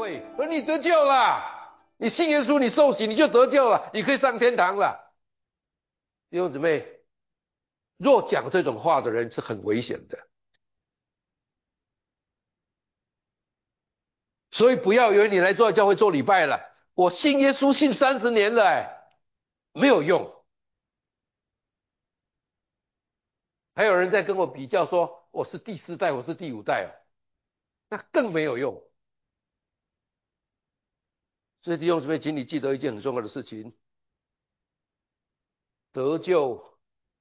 会，说你得救了，你信耶稣，你受洗，你就得救了，你可以上天堂了。弟兄姊妹，若讲这种话的人是很危险的，所以不要以为你来做教会做礼拜了，我信耶稣信30年了，没有用。还有人在跟我比较说我是第4代，我是第5代那更没有用。所以弟兄姊妹，请你记得一件很重要的事情，得救，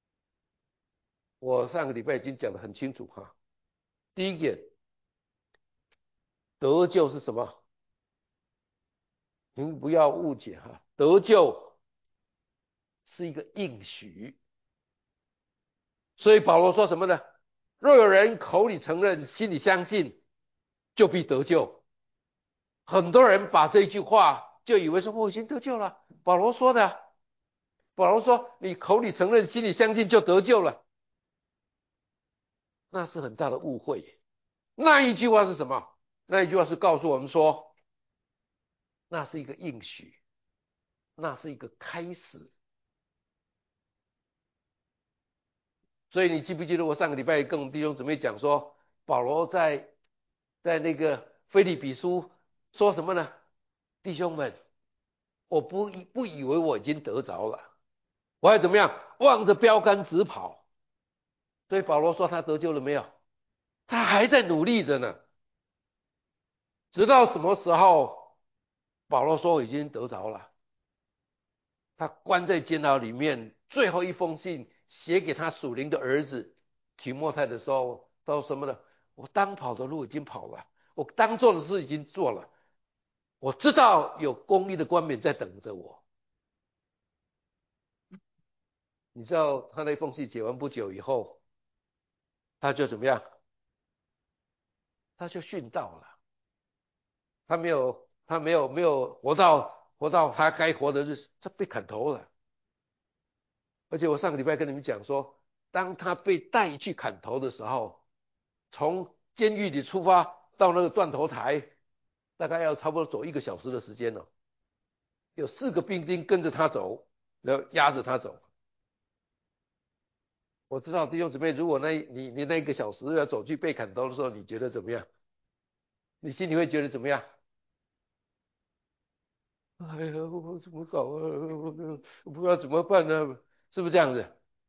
我上个礼拜已经讲得很清楚哈。第一点，得救是什么？您不要误解哈，得救是一个应许。所以保罗说什么呢？若有人口里承认，心里相信，就必得救。很多人把这句话就以为说我已经得救了，保罗说的，保罗说你口里承认，心里相信就得救了，那是很大的误会。那一句话是什么？那一句话是告诉我们说，那是一个应许，那是一个开始。所以你记不记得我上个礼拜跟我们弟兄姊妹讲说，保罗在那个腓立比书说什么呢？弟兄们，我不以为我已经得着了，我还怎么样？望着标杆直跑。所以保罗说他得救了没有？他还在努力着呢。直到什么时候？保罗说已经得着了。他关在监牢里面，最后一封信写给他属灵的儿子提摩太的时候，他说什么呢？我当跑的路已经跑了，我当做的事已经做了，我知道有公义的冠冕在等着我。你知道他那封信写完不久以后，他就怎么样？他就殉道了。他没有活到他该活的日子，他被砍头了。而且我上个礼拜跟你们讲说，当他被带去砍头的时候，从监狱里出发到那个断头台，大概要差不多走1个小时的时间了。有4个兵丁跟着他走，然后压着他走。我知道弟兄姊妹，如果你那1个小时要走去被砍头的时候，你觉得怎么样？你心里会觉得怎么样？哎呀，我怎么搞啊？我不知道怎么办呢？是不是这样子？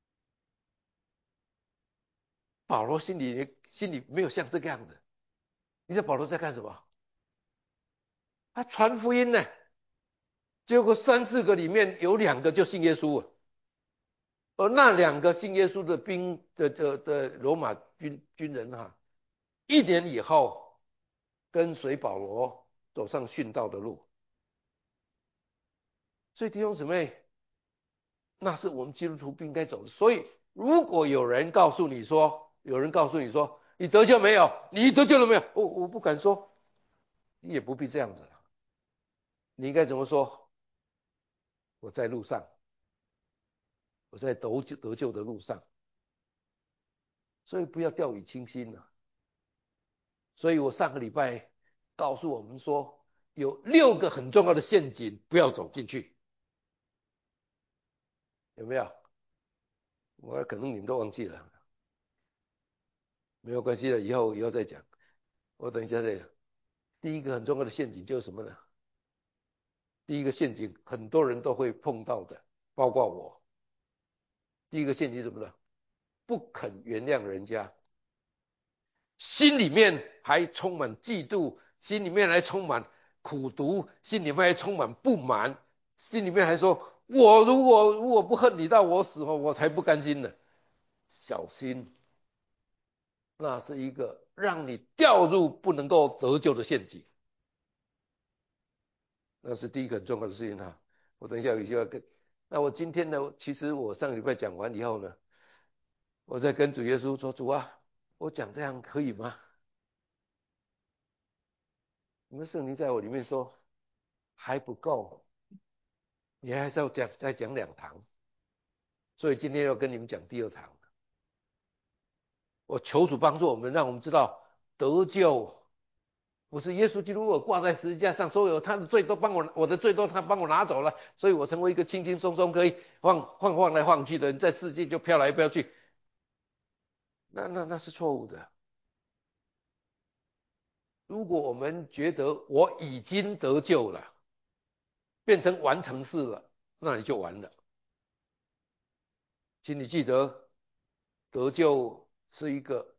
保罗心里没有像这个样子。你知道保罗在干什么？他传福音呢。结果3、4个里面有2个就信耶稣了，而那2个信耶稣的罗马军人1年以后跟随保罗走上殉道的路。所以弟兄姊妹，那是我们基督徒不应该走的。所以如果有人告诉你说你得救没有？你得救了没有？我不敢说，你也不必这样子。你应该怎么说？我在路上，我在得救的路上。所以不要掉以轻心了。所以我上个礼拜告诉我们说，有6个很重要的陷阱，不要走进去，有没有？我可能你们都忘记了，没有关系的，以后再讲。我等一下再讲。第一个很重要的陷阱就是什么呢？第一个陷阱很多人都会碰到的，包括我。第一个陷阱是什么呢？不肯原谅人家，心里面还充满嫉妒，心里面还充满苦毒，心里面还充满不满，心里面还说我如果不恨你到我死后，我才不甘心呢。小心，那是一个让你掉入不能够得救的陷阱。那是第一个很重要的事情我等一下有需要跟。那我今天呢，其实我上个礼拜讲完以后呢，我在跟主耶稣说，主啊，我讲这样可以吗？你们圣灵在我里面说还不够，你还是要再讲2堂，所以今天要跟你们讲第2堂。我求主帮助我们，让我们知道得救不是耶稣基督我挂在十字架上，所有他的罪都帮我的罪都他帮我拿走了，所以我成为一个轻轻松松可以晃来晃去的人，在世界就飘来飘去。那是错误的。如果我们觉得我已经得救了，变成完成式了，那你就完了。请你记得，得救是一个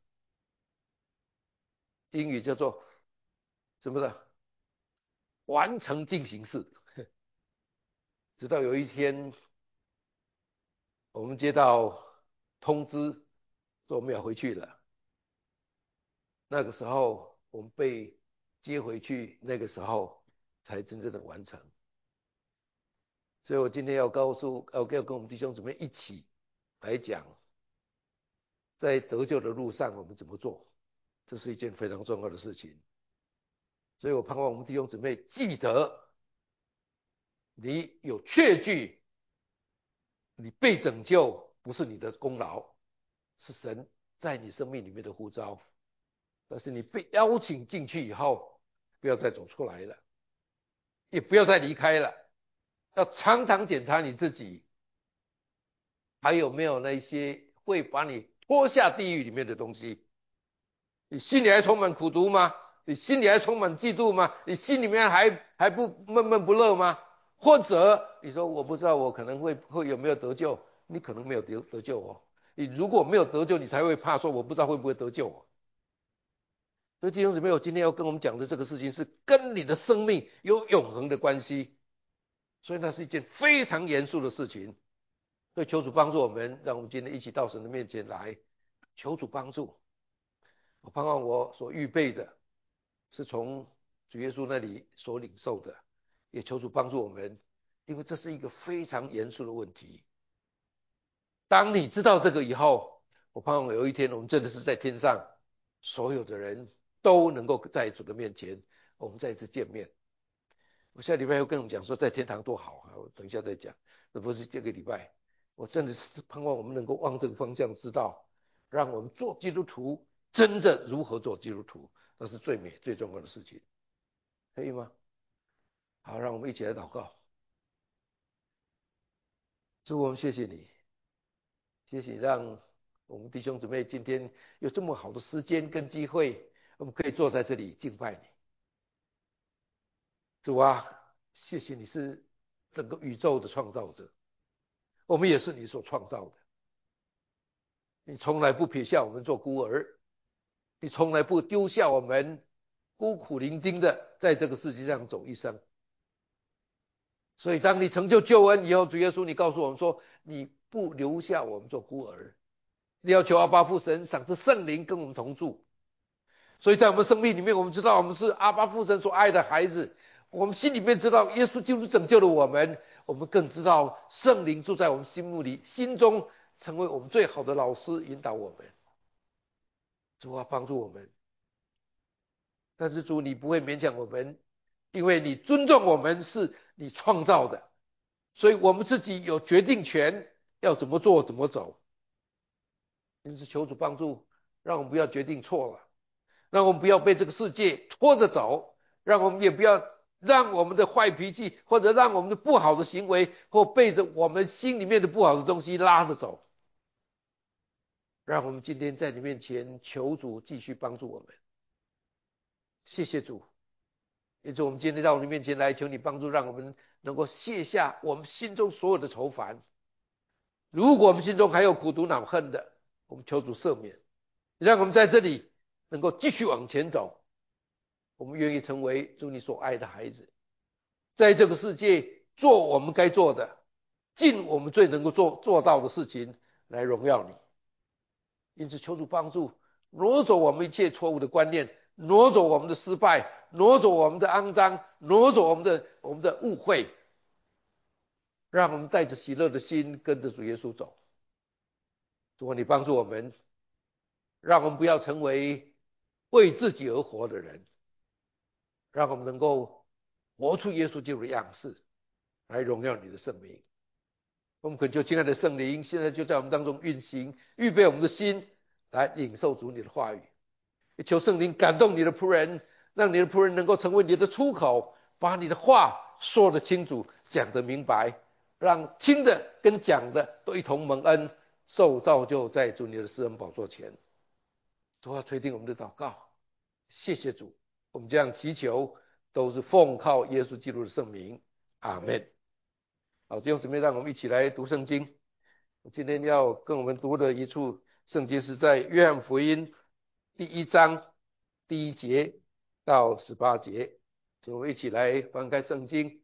英语叫做什么的完成进行式。直到有一天，我们接到通知说我们要回去了，那个时候我们被接回去，那个时候才真正的完成。所以我今天要跟我们弟兄姊妹一起来讲，在得救的路上我们怎么做，这是一件非常重要的事情。所以我盼望我们弟兄姊妹记得，你有确据，你被拯救不是你的功劳，是神在你生命里面的呼召。但是你被邀请进去以后，不要再走出来了，也不要再离开了，要常常检查你自己，还有没有那些会把你拖下地狱里面的东西。你心里还充满苦毒吗？你心里还充满嫉妒吗？你心里面还不闷闷不乐吗？或者你说我不知道我可能会有没有得救，你可能没有得救哦。你如果没有得救，你才会怕说我不知道会不会得救哦。所以弟兄姊妹，我今天要跟我们讲的这个事情是跟你的生命有永恒的关系，所以那是一件非常严肃的事情。所以求主帮助我们，让我们今天一起到神的面前来，求主帮助。我盼望我所预备的是从主耶稣那里所领受的，也求主帮助我们，因为这是一个非常严肃的问题。当你知道这个以后，我盼望有一天我们真的是在天上，所有的人都能够在主的面前，我们再一次见面。我下礼拜会跟我们讲说在天堂多好啊，我等一下再讲，这不是这个礼拜。我真的是盼望我们能够往这个方向知道，让我们做基督徒真的如何做基督徒，那是最美最重要的事情，可以吗？好，让我们一起来祷告。主，我们谢谢你，谢谢让我们弟兄姊妹今天有这么好的时间跟机会，我们可以坐在这里敬拜你。主啊，谢谢你是整个宇宙的创造者，我们也是你所创造的。你从来不撇下我们做孤儿，你从来不丢下我们孤苦伶仃的在这个世界上走一生。所以当你成就救恩以后，主耶稣你告诉我们说，你不留下我们做孤儿，你要求阿爸父神赏赐圣灵跟我们同住。所以在我们生命里面，我们知道我们是阿爸父神所爱的孩子，我们心里面知道耶稣基督拯救了我们，我们更知道圣灵住在我们心中，成为我们最好的老师，引导我们。主啊，帮助我们。但是主，你不会勉强我们，因为你尊重我们是你创造的，所以我们自己有决定权，要怎么做怎么走。因此求主帮助，让我们不要决定错了，让我们不要被这个世界拖着走，让我们也不要让我们的坏脾气或者让我们的不好的行为或背着我们心里面的不好的东西拉着走。让我们今天在你面前求主继续帮助我们。谢谢主。因此我们今天到你面前来，求你帮助，让我们能够卸下我们心中所有的愁烦。如果我们心中还有苦毒恼恨的，我们求主赦免，让我们在这里能够继续往前走。我们愿意成为主你所爱的孩子，在这个世界做我们该做的，尽我们最能够做到的事情来荣耀你。因此求主帮助，挪走我们一切错误的观念，挪走我们的失败，挪走我们的肮脏，挪走我们的误会，让我们带着喜乐的心跟着主耶稣走。主啊，你帮助我们，让我们不要成为为自己而活的人，让我们能够活出耶稣基督的样式，来荣耀你的圣名。我们恳求亲爱的圣灵，现在就在我们当中运行，预备我们的心来领受主你的话语。求圣灵感动你的仆人， 让你的仆人能够成为你的出口，把你的话说得清楚，讲得明白，让听的跟讲的都一同蒙恩，受造就在主你的施恩宝座前。都要垂听我们的祷告，谢谢主，我们这样祈求都是奉靠耶稣基督的圣名，阿门。好，弟兄姊妹，让我们一起来读圣经。今天要跟我们读的一处圣经是在约翰福音第1章第1节到18节，请我们一起来翻开圣经。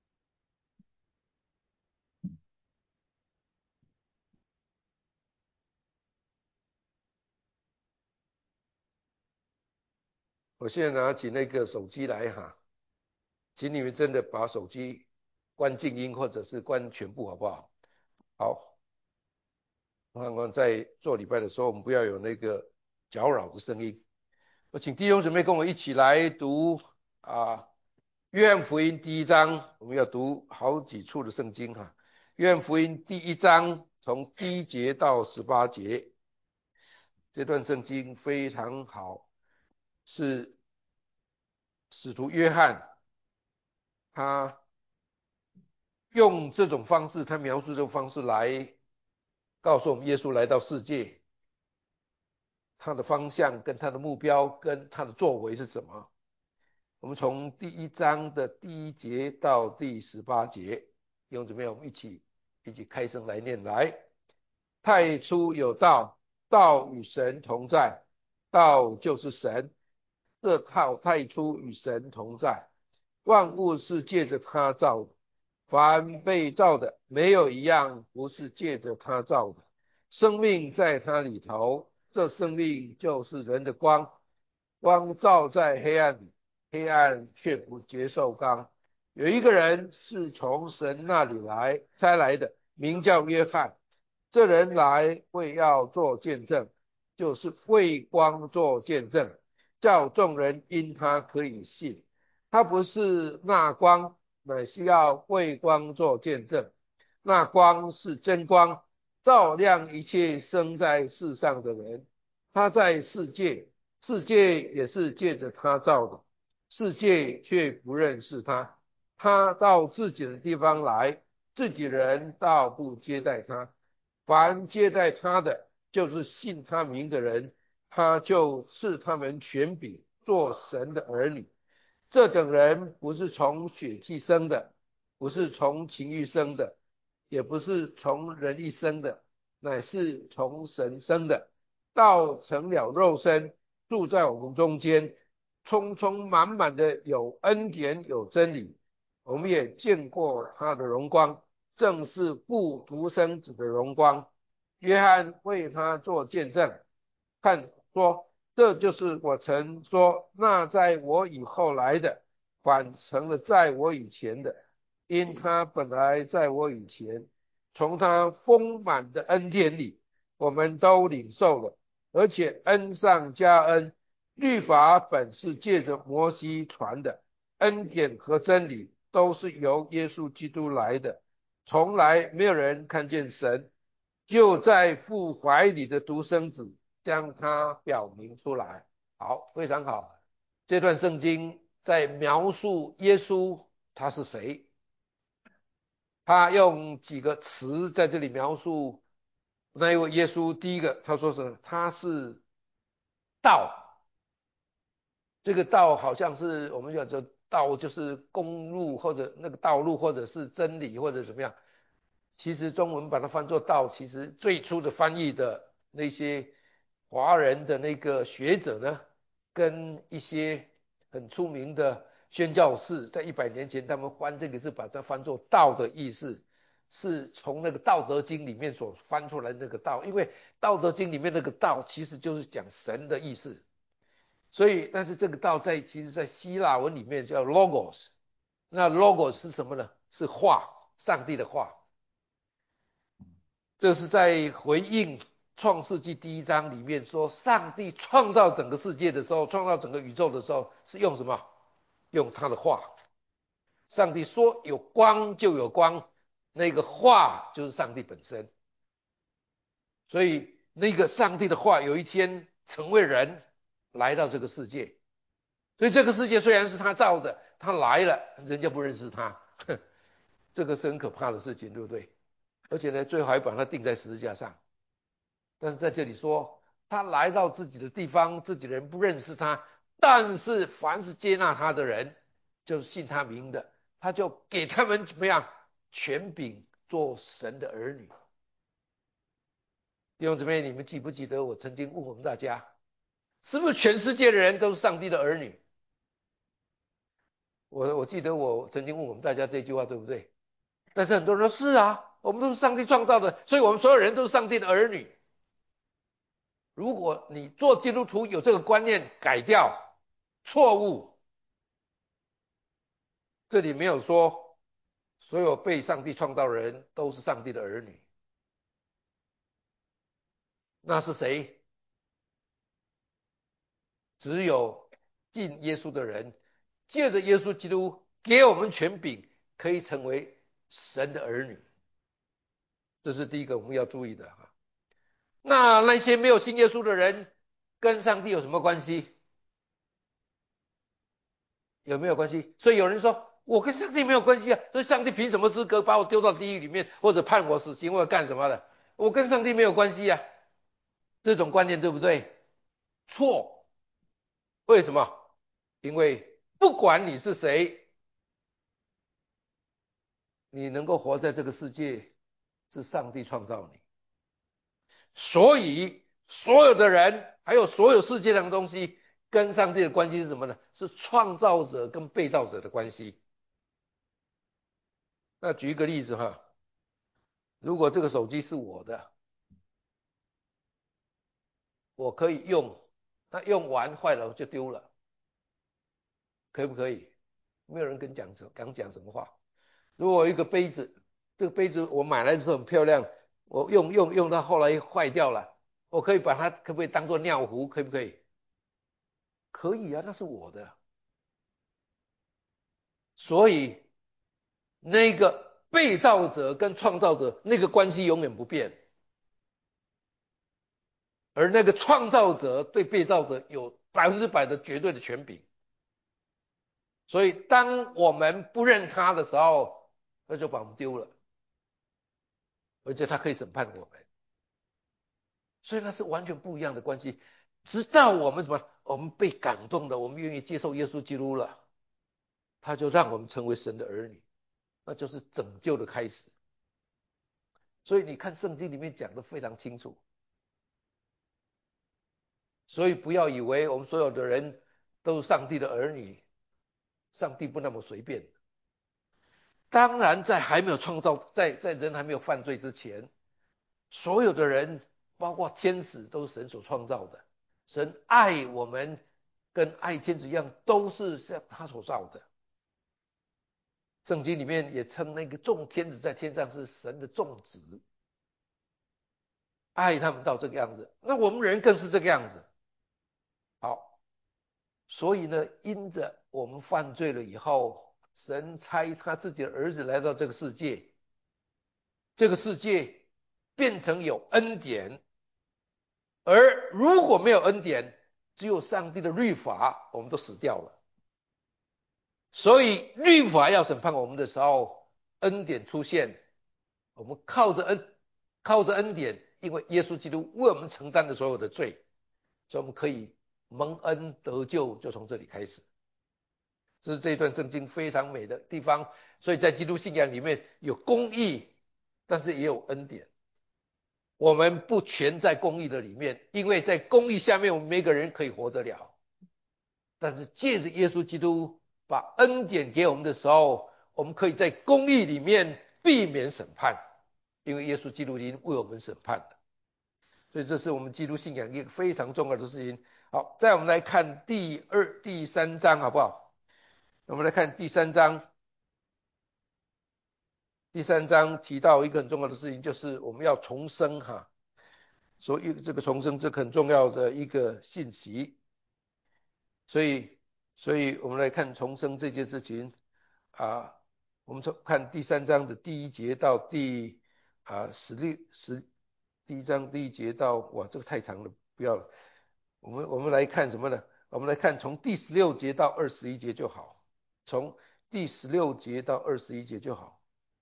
我现在拿起那个手机来哈，请你们真的把手机关静音或者是关全部，好不好？好，盼望在做礼拜的时候，我们不要有那个搅扰的声音。我请弟兄姊妹跟我一起来读约翰福音第1章，我们要读好几处的圣经哈。约翰福音第1章从第1节到18节，这段圣经非常好，是使徒约翰他用这种方式，他描述这种方式来告诉我们耶稣来到世界，他的方向跟他的目标跟他的作为是什么。我们从第1章的第1节到第18节，弟兄姊妹，我们一起开声来念来。太初有道，道与神同在，道就是神。这套太初与神同在，万物是借着他造的，凡被造的，没有一样不是借着他造的。生命在他里头，这生命就是人的光，光照在黑暗里，黑暗却不接受光。有一个人是从神那里差来的，名叫约翰。这人来为要做见证，就是为光做见证，叫众人因他可以信。他不是那光，乃是要为光做见证。那光是真光，照亮一切生在世上的人。他在世界，世界也是借着他造的，世界却不认识他。他到自己的地方来，自己人倒不接待他。凡接待他的，就是信他名的人，他就赐他们权柄，做神的儿女。这等人不是从血气生的，不是从情欲生的，也不是从人意生的，乃是从神生的。道成了肉身，住在我们中间，充充满满的有恩典有真理。我们也见过他的荣光，正是父独生子的荣光。约翰为他做见证，看说，这就是我曾说，那在我以后来的，反成了在我以前的，因他本来在我以前。从他丰满的恩典里，我们都领受了，而且恩上加恩。律法本是借着摩西传的，恩典和真理都是由耶稣基督来的。从来没有人看见神，就在父怀里的独生子将他表明出来。好，非常好。这段圣经在描述耶稣他是谁，他用几个词在这里描述那一位耶稣。第一个他说是他是道，这个道好像是我们讲的道就是公路或者那个道路或者是真理或者怎么样，其实中文把它翻作道，其实最初的翻译的那些华人的那个学者呢，跟一些很出名的宣教士，在100年前他们翻这个是把它翻作道的意思，是从那个道德经里面所翻出来的那个道，因为道德经里面那个道其实就是讲神的意思。所以，但是这个道其实在希腊文里面叫 logos， 那 logos 是什么呢？是话，上帝的话。这是在回应创世纪第1章里面说，上帝创造整个世界的时候，创造整个宇宙的时候，是用什么？用他的话。上帝说有光就有光，那个话就是上帝本身。所以那个上帝的话有一天成为人来到这个世界。 所以这个世界虽然是他造的，他来了，人家不认识他，这个是很可怕的事情，对不对？而且呢，最后还把他钉在十字架上。但是在这里说，他来到自己的地方，自己的人不认识他，但是凡是接纳他的人，就是信他名的，他就给他们怎么样权柄做神的儿女。弟兄姊妹，你们记不记得我曾经问我们大家，是不是全世界的人都是上帝的儿女？我记得我曾经问我们大家这句话，对不对？但是很多人说是啊，我们都是上帝创造的，所以我们所有人都是上帝的儿女。如果你做基督徒有这个观念改掉，错误。这里没有说所有被上帝创造的人都是上帝的儿女，那是谁？只有信耶稣的人，借着耶稣基督给我们权柄，可以成为神的儿女。这是第一个我们要注意的哈。那些没有信耶稣的人，跟上帝有什么关系？有没有关系？所以有人说，我跟上帝没有关系啊，所以上帝凭什么资格把我丢到地狱里面，或者判我死刑，或者干什么的？我跟上帝没有关系啊，这种观念对不对？错。为什么？因为不管你是谁，你能够活在这个世界，是上帝创造你。所以所有的人，还有所有世界上的东西，跟上帝的关系是什么呢？是创造者跟被造者的关系。那举一个例子哈，如果这个手机是我的，我可以用，那用完坏了我就丢了，可不可以？没有人敢讲什么话。如果有一个杯子，这个杯子我买来的时候很漂亮，我用到后来坏掉了，我可以把它可不可以当做尿壶？可不可以？可以啊，那是我的。所以那个被造者跟创造者那个关系永远不变，而那个创造者对被造者有100%的绝对的权柄。所以当我们不认他的时候，那就把我们丢了，而且他可以审判我们。所以那是完全不一样的关系。直到我们什么，我们被感动的，我们愿意接受耶稣基督了，他就让我们成为神的儿女，那就是拯救的开始。所以你看圣经里面讲的非常清楚，所以不要以为我们所有的人都是上帝的儿女，上帝不那么随便。当然，在还没有创造，在人还没有犯罪之前，所有的人，包括天使，都是神所创造的。神爱我们，跟爱天使一样，都是像他所造的。圣经里面也称那个众天使在天上是神的众子，爱他们到这个样子。那我们人更是这个样子。好，所以呢，因着我们犯罪了以后，神差他自己的儿子来到这个世界，这个世界变成有恩典，而如果没有恩典，只有上帝的律法，我们都死掉了。所以律法要审判我们的时候，恩典出现，我们靠着恩典，因为耶稣基督为我们承担了所有的罪，所以我们可以蒙恩得救，就从这里开始。这是这一段圣经非常美的地方。所以在基督信仰里面有公义，但是也有恩典。我们不全在公义的里面，因为在公义下面，我们每个人可以活得了。但是借着耶稣基督把恩典给我们的时候，我们可以在公义里面避免审判，因为耶稣基督已经为我们审判了。所以这是我们基督信仰一个非常重要的事情。好，再我们来看第三章好不好？我们来看第三章。第三章提到一个很重要的事情，就是我们要重生哈。所以这个重生是很重要的一个信息。所以，所以我们来看重生这件事情啊。我们从看第三章的第一节到第一章第一节到，哇，这个太长了，不要了。我们来看什么呢？ 我们来看从第16节到21节就好，从第16节到21节就好。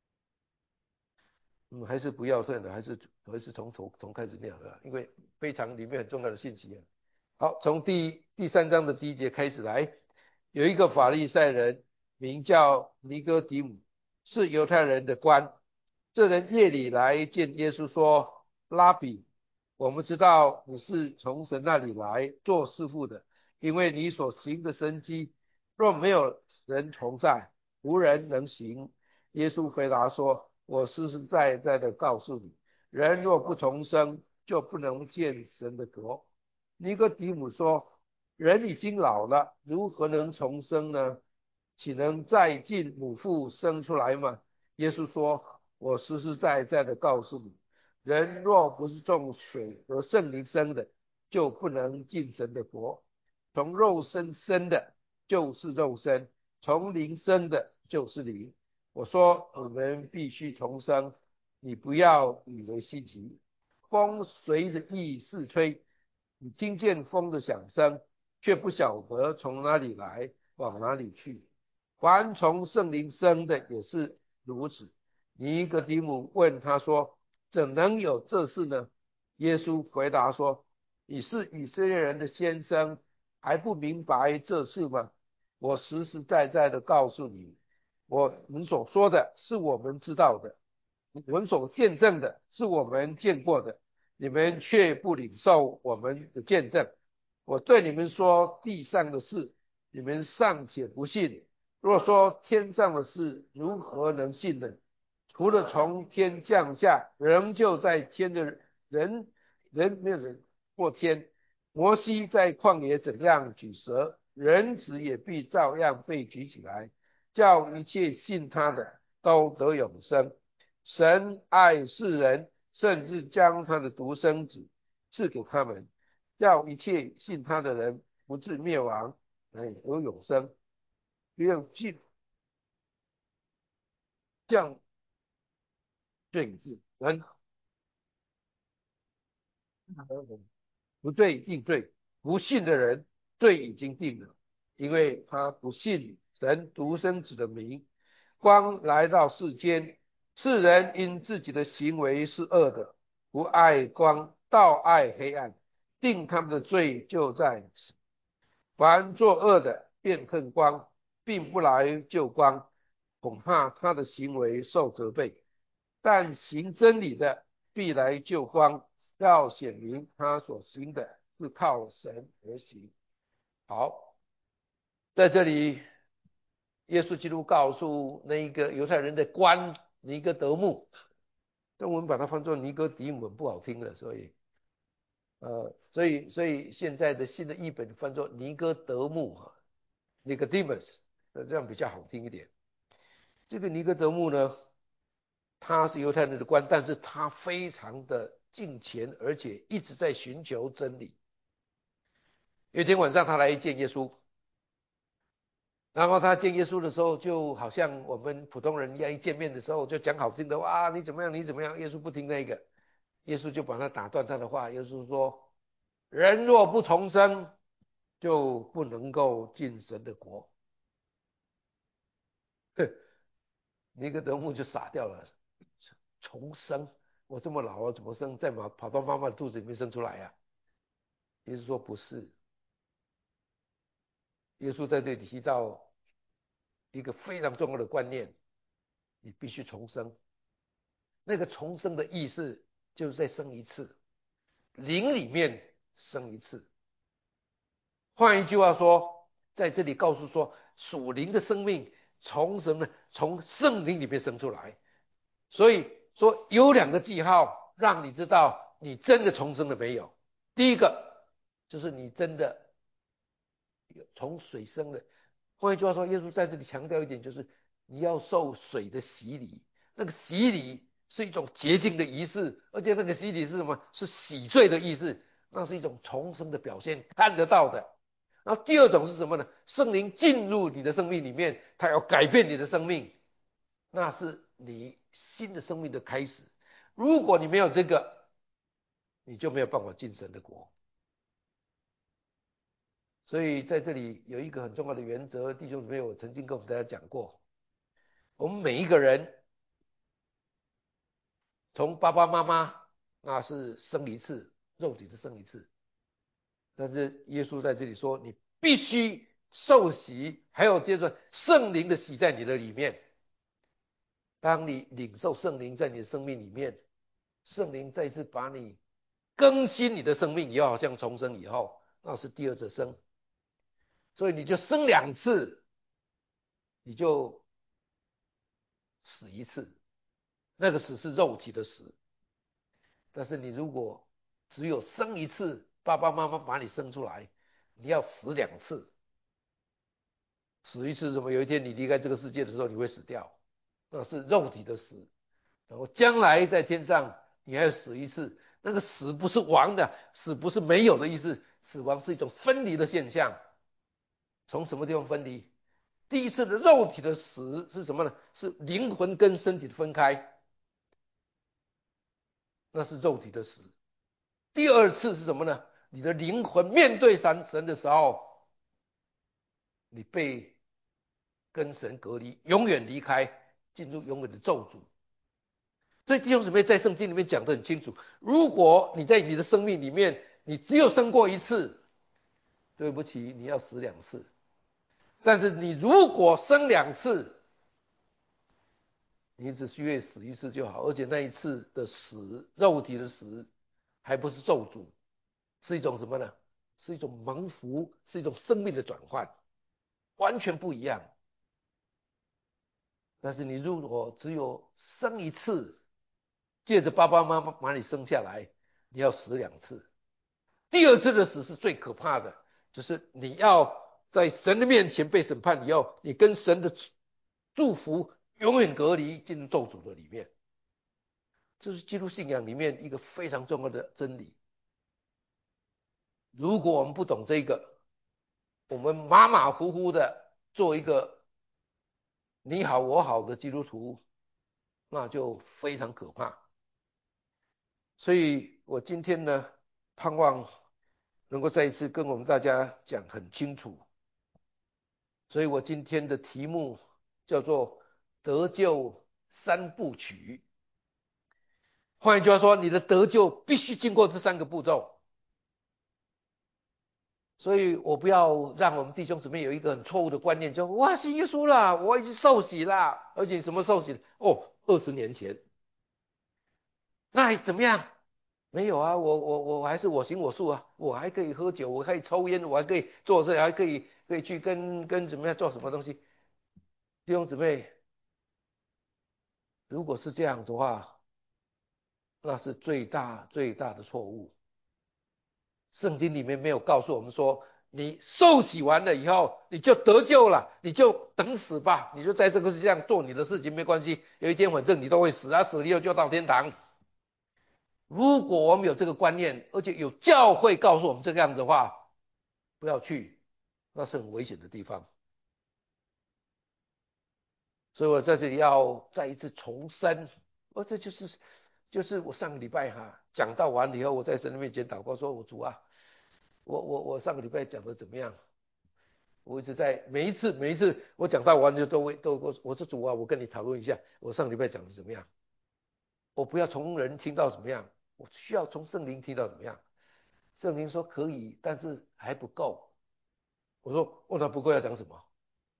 还是不要算了，还是从开始念了，因为非常里面很重要的信息啊。好，从第3章的第1节开始来，有一个法利赛人名叫尼哥底母，是犹太人的官。这人夜里来见耶稣说：拉比，我们知道你是从神那里来做师傅的，因为你所行的神迹，若没有人同在，无人能行。耶稣回答说：我实实在在的告诉你，人若不重生，就不能见神的国。尼哥底母说：人已经老了，如何能重生呢？岂能再进母腹生出来吗？耶稣说：我实实在在的告诉你，人若不是从水和圣灵生的，就不能进神的国。从肉身生的，就是肉身；从灵生的，就是灵。我说你们必须重生，你不要以为稀奇。风随着意四吹，你听见风的响声，却不晓得从哪里来，往哪里去。凡从圣灵生的也是如此。尼哥底母问他说：怎能有这事呢？耶稣回答说：你是以色列人的先生，还不明白这事吗？我实实在在的告诉你，我们所说的是我们知道的，我们所见证的是我们见过的，你们却不领受我们的见证。我对你们说地上的事，你们尚且不信，若说天上的事，如何能信呢？除了从天降下，仍旧在天的人，人没有人过天。摩西在旷野怎样举蛇，人子也必照样被举起来，叫一切信他的都得永生。神爱世人，甚至将他的独生子赐给他们，叫一切信他的人不至灭亡，乃得永生。不用信降罪字，人不罪定罪，不信的人罪已经定了，因为他不信神独生子的名。光来到世间，世人因自己的行为是恶的，不爱光，倒爱黑暗，定他们的罪就在此。凡作恶的便恨光，并不来救光，恐怕他的行为受责备。但行真理的必来救光，要显明他所行的是靠神而行。好，在这里，耶稣基督告诉那一个犹太人的官尼哥德牧，中文把它翻作尼哥底母，不好听的，所以现在的新的译本翻作尼哥德牧啊，Nicodemus，这样比较好听一点。这个尼哥德牧呢，他是犹太人的官，但是他非常的敬虔，而且一直在寻求真理。有一天晚上，他来见耶稣，然后他见耶稣的时候，就好像我们普通人一样，一见面的时候就讲好听的话，你怎么样，你怎么样。耶稣不听那个，耶稣就把他打断他的话。耶稣说：人若不重生，就不能够进神的国。尼哥德牧就傻掉了，重生，我这么老了怎么生？再跑到妈妈的肚子里面生出来呀、耶稣说不是，耶稣在这里提到一个非常重要的观念，你必须重生。那个重生的意思就是再生一次，灵里面生一次。换一句话说，在这里告诉说，属灵的生命从什么呢？从圣灵里面生出来。所以说有两个记号，让你知道你真的重生了没有。第一个就是你真的从水生的。换一句话说，耶稣在这里强调一点，就是你要受水的洗礼。那个洗礼是一种洁净的仪式，而且那个洗礼是什么？是洗罪的意思，那是一种重生的表现，看得到的。然后第二种是什么呢？圣灵进入你的生命里面，他要改变你的生命，那是你新的生命的开始。如果你没有这个，你就没有办法进神的国。 所以在这里有一个很重要的原则，弟兄姊妹，我曾经跟我们大家讲过，我们每一个人从爸爸妈妈那是生一次，肉体的生一次，但是耶稣在这里说，你必须受洗，还有接着圣灵的洗在你的里面。当你领受圣灵在你的生命里面，圣灵再次把你更新你的生命以后，好像重生以后，那是第二次生，所以你就生两次，你就死一次，那个死是肉体的死。但是你如果只有生一次，爸爸妈妈把你生出来，你要死两次。死一次什么？有一天你离开这个世界的时候，你会死掉，那是肉体的死。然后将来在天上，你还要死一次。那个死不是亡的，死不是没有的意思，死亡是一种分离的现象。从什么地方分离？第一次的肉体的死是什么呢？是灵魂跟身体分开，那是肉体的死。第二次是什么呢？你的灵魂面对神的时候，你被跟神隔离，永远离开，进入永远的咒诅。所以弟兄姊妹在圣经里面讲得很清楚，如果你在你的生命里面，你只有生过一次，对不起，你要死两次。但是你如果生两次，你只需要死一次就好，而且那一次的死，肉体的死，还不是咒诅，是一种什么呢？是一种蒙福，是一种生命的转换，完全不一样。但是你如果只有生一次，借着爸爸妈妈把你生下来，你要死两次。第二次的死是最可怕的，就是你要在神的面前被审判以后，你跟神的祝福永远隔离，进入咒诅的里面。这是基督信仰里面一个非常重要的真理。如果我们不懂这个，我们马马虎虎的做一个你好我好的基督徒，那就非常可怕。所以我今天呢，盼望能够再一次跟我们大家讲很清楚。所以我今天的题目叫做得救三部曲。换一句话说，你的得救必须经过这三个步骤。所以我不要让我们弟兄姊妹有一个很错误的观念，就哇信耶稣了，我已经受洗了，而且什么受洗？哦，20年前，那还怎么样？没有啊，我还是我行我素啊，我还可以喝酒，我可以抽烟，我还可以做这，还可以去跟怎么样做什么东西？弟兄姊妹，如果是这样的话，那是最大最大的错误。圣经里面没有告诉我们说，你受洗完了以后，你就得救了，你就等死吧，你就在这个世界上做你的事情没关系，有一天反正你都会死啊，死了以后就到天堂。如果我们有这个观念，而且有教会告诉我们这个样子的话，不要去，那是很危险的地方。所以我在这里要再一次重申，这就是我上个礼拜讲到完了以后，我在神的面前祷告说，我主啊，我上个礼拜讲的怎么样？我一直在每一次我讲到完就都我说主啊，我跟你讨论一下，我上礼拜讲的怎么样？我不要从人听到怎么样，我需要从圣灵听到怎么样。圣灵说可以，但是还不够。我说那不够要讲什么？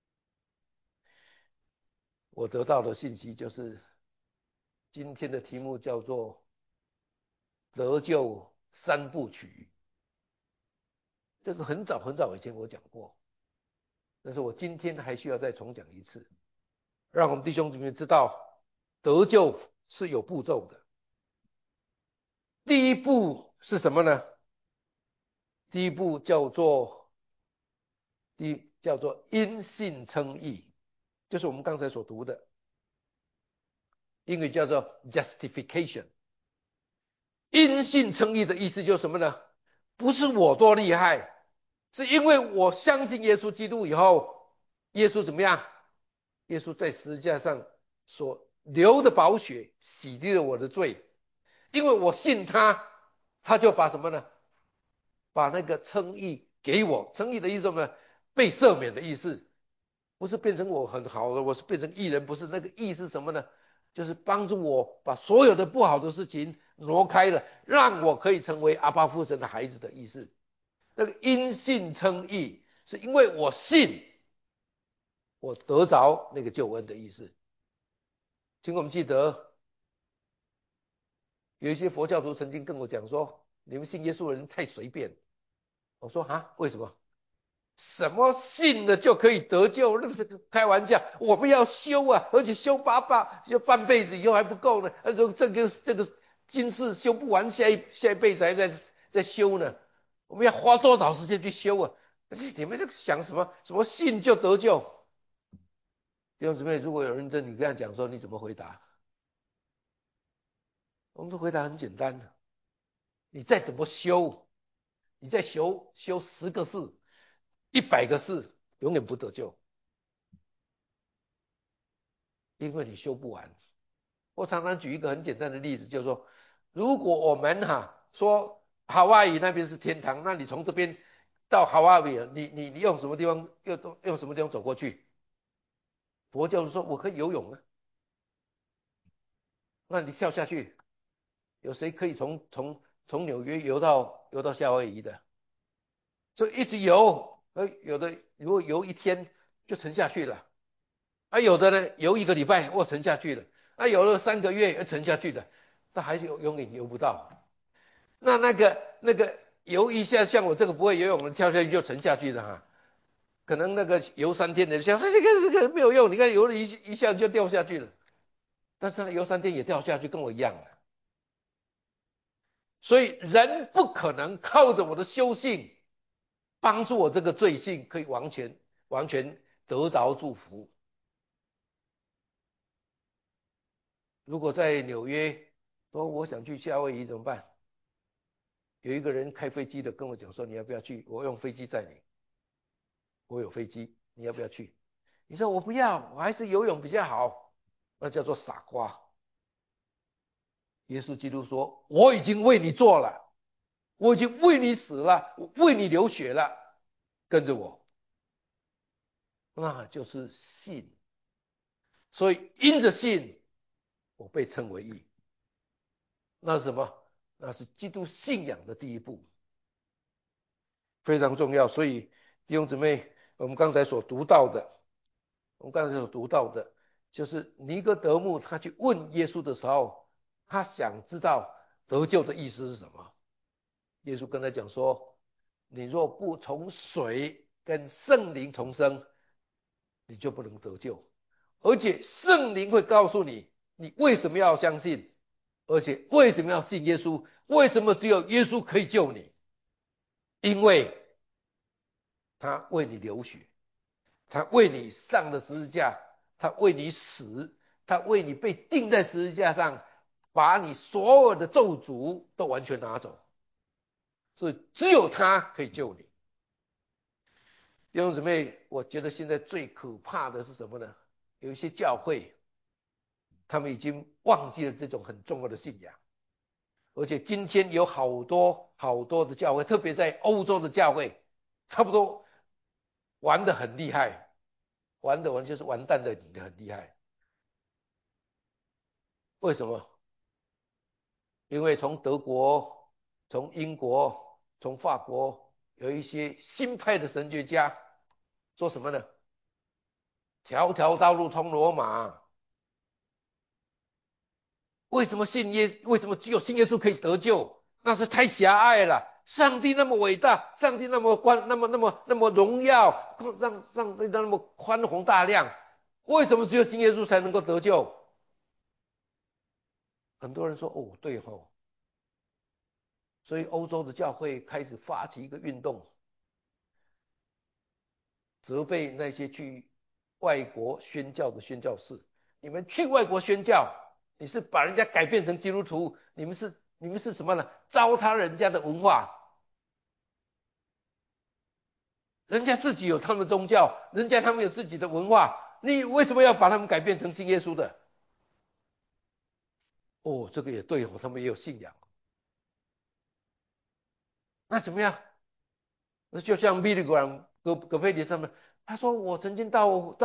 我得到的信息就是今天的题目叫做得救三部曲。这个很早很早以前我讲过，但是我今天还需要再重讲一次，让我们弟兄姊妹知道得救是有步骤的。第一步是什么呢？第一步叫做因信称义，就是我们刚才所读的，英语叫做 justification。因信称义的意思就是什么呢？不是我多厉害，是因为我相信耶稣基督以后，耶稣怎么样？耶稣在十字架上所流的宝血洗涤了我的罪，因为我信他，他就把什么呢？把那个称义给我。称义的意思是什么呢？被赦免的意思，不是变成我很好的，我是变成义人，不是那个义是什么呢？就是帮助我把所有的不好的事情挪开了，让我可以成为阿爸父神的孩子的意思。那个因信称义，是因为我信，我得着那个救恩的意思。请我们记得，有一些佛教徒曾经跟我讲说，你们信耶稣的人太随便。我说啊，为什么？什么信了就可以得救？那是开玩笑，我们要修啊，而且修修半辈子以后还不够呢。这个今世修不完，下一辈子还在修呢。我们要花多少时间去修啊？你们在想什么？什么信就得救？弟兄姊妹，如果有人跟你这样讲说，你怎么回答？我们的回答很简单的，你再怎么修，你再修10个字、100个字，永远不得救，因为你修不完。我常常举一个很简单的例子，就是说，如果我们说夏威夷那边是天堂，那你从这边到夏威夷，你用什么地方用什么地方走过去？佛教说我可以游泳啊，那你跳下去，有谁可以从纽约游到夏威夷的？所以一直游，有的如果游一天就沉下去了，有的呢游1个礼拜我沉下去了，有的3个月又沉下去了，那还是永远游不到。那个游一下，像我这个不会游泳的跳下去就沉下去的可能那个游3天的像这个没有用，你看游了一下就掉下去了，但是呢游3天也掉下去，跟我一样的。所以人不可能靠着我的修性帮助我这个罪性可以完全得着祝福。如果在纽约说我想去夏威夷怎么办？有一个人开飞机的跟我讲说，你要不要去？我用飞机载你，我有飞机，你要不要去？你说我不要，我还是游泳比较好，那叫做傻瓜。耶稣基督说，我已经为你做了，我已经为你死了，我为你流血了，跟着我，那就是信。所以因着信，我被称为义。那是什么？那是基督信仰的第一步，非常重要。所以弟兄姊妹，我们刚才所读到的，就是尼哥德慕他去问耶稣的时候，他想知道得救的意思是什么。耶稣跟他讲说，你若不从水跟圣灵重生，你就不能得救。而且圣灵会告诉你，你为什么要相信，而且为什么要信耶稣，为什么只有耶稣可以救你？因为他为你流血，他为你上了十字架，他为你死，他为你被钉在十字架上，把你所有的咒诅都完全拿走，所以只有他可以救你。弟兄姊妹，我觉得现在最可怕的是什么呢？有一些教会，他们已经忘记了这种很重要的信仰，而且今天有好多好多的教会，特别在欧洲的教会，差不多玩得很厉害，玩就是完蛋的很厉害。为什么？因为从德国、从英国、从法国有一些新派的神学家说什么呢？条条道路通罗马。为什么只有信耶稣可以得救？那是太狭隘了。上帝那么伟大，上帝那么荣耀，让上帝那么宽宏大量，为什么只有信耶稣才能够得救？很多人说哦，对哦，所以欧洲的教会开始发起一个运动，责备那些去外国宣教的宣教士，你们去外国宣教，你是把人家改变成基督徒，你们是什么呢？糟蹋人家的文化。人家自己有他们的宗教，人家他们有自己的文化，你为什么要把他们改变成信耶稣的？哦，这个也对哦，他们也有信仰。那怎么样？ 那就像 Milligram 戈培迪上面，他说我曾经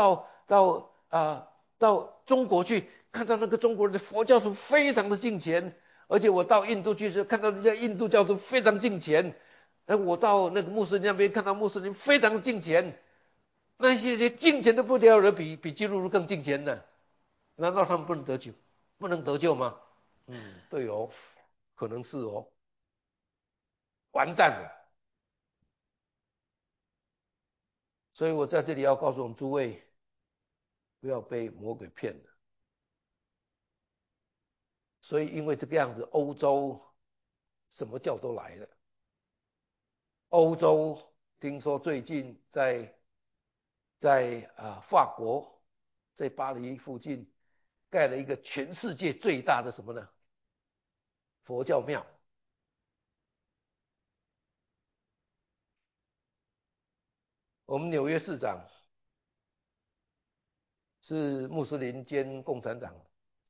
到中国去，看到那个中国人的佛教徒非常的敬虔，而且我到印度去是看到人家印度教徒非常敬虔，我到那个穆斯林那边看到穆斯林非常敬虔，那些敬虔的不得了的比基督徒更敬虔的，难道他们不能得救？不能得救吗？对哦，可能是哦，完蛋了。所以我在这里要告诉我们诸位，不要被魔鬼骗了。所以因为这个样子，欧洲什么教都来了。欧洲听说最近在法国，在巴黎附近盖了一个全世界最大的什么呢？佛教庙。我们纽约市长是穆斯林兼共产党，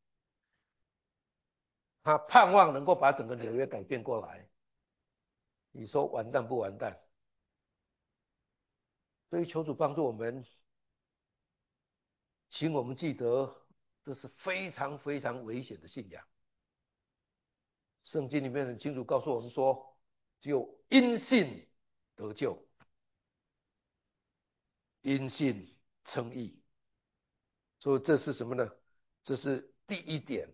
他盼望能够把整个纽约改变过来。你说完蛋不完蛋？所以求主帮助我们，请我们记得，这是非常非常危险的信仰。圣经里面很清楚告诉我们说，只有因信得救，因信称义。所以这是什么呢？这是第一点，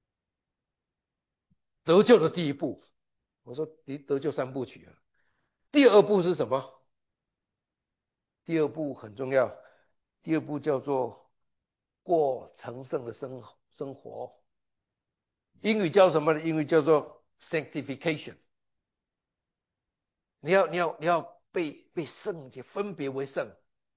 得救的第一步。我说得救三部曲啊。第二步是什么？第二步很重要，第二步叫做过成圣的生活。英语叫什么呢？英语叫做 sanctification。你要被圣洁分别为圣。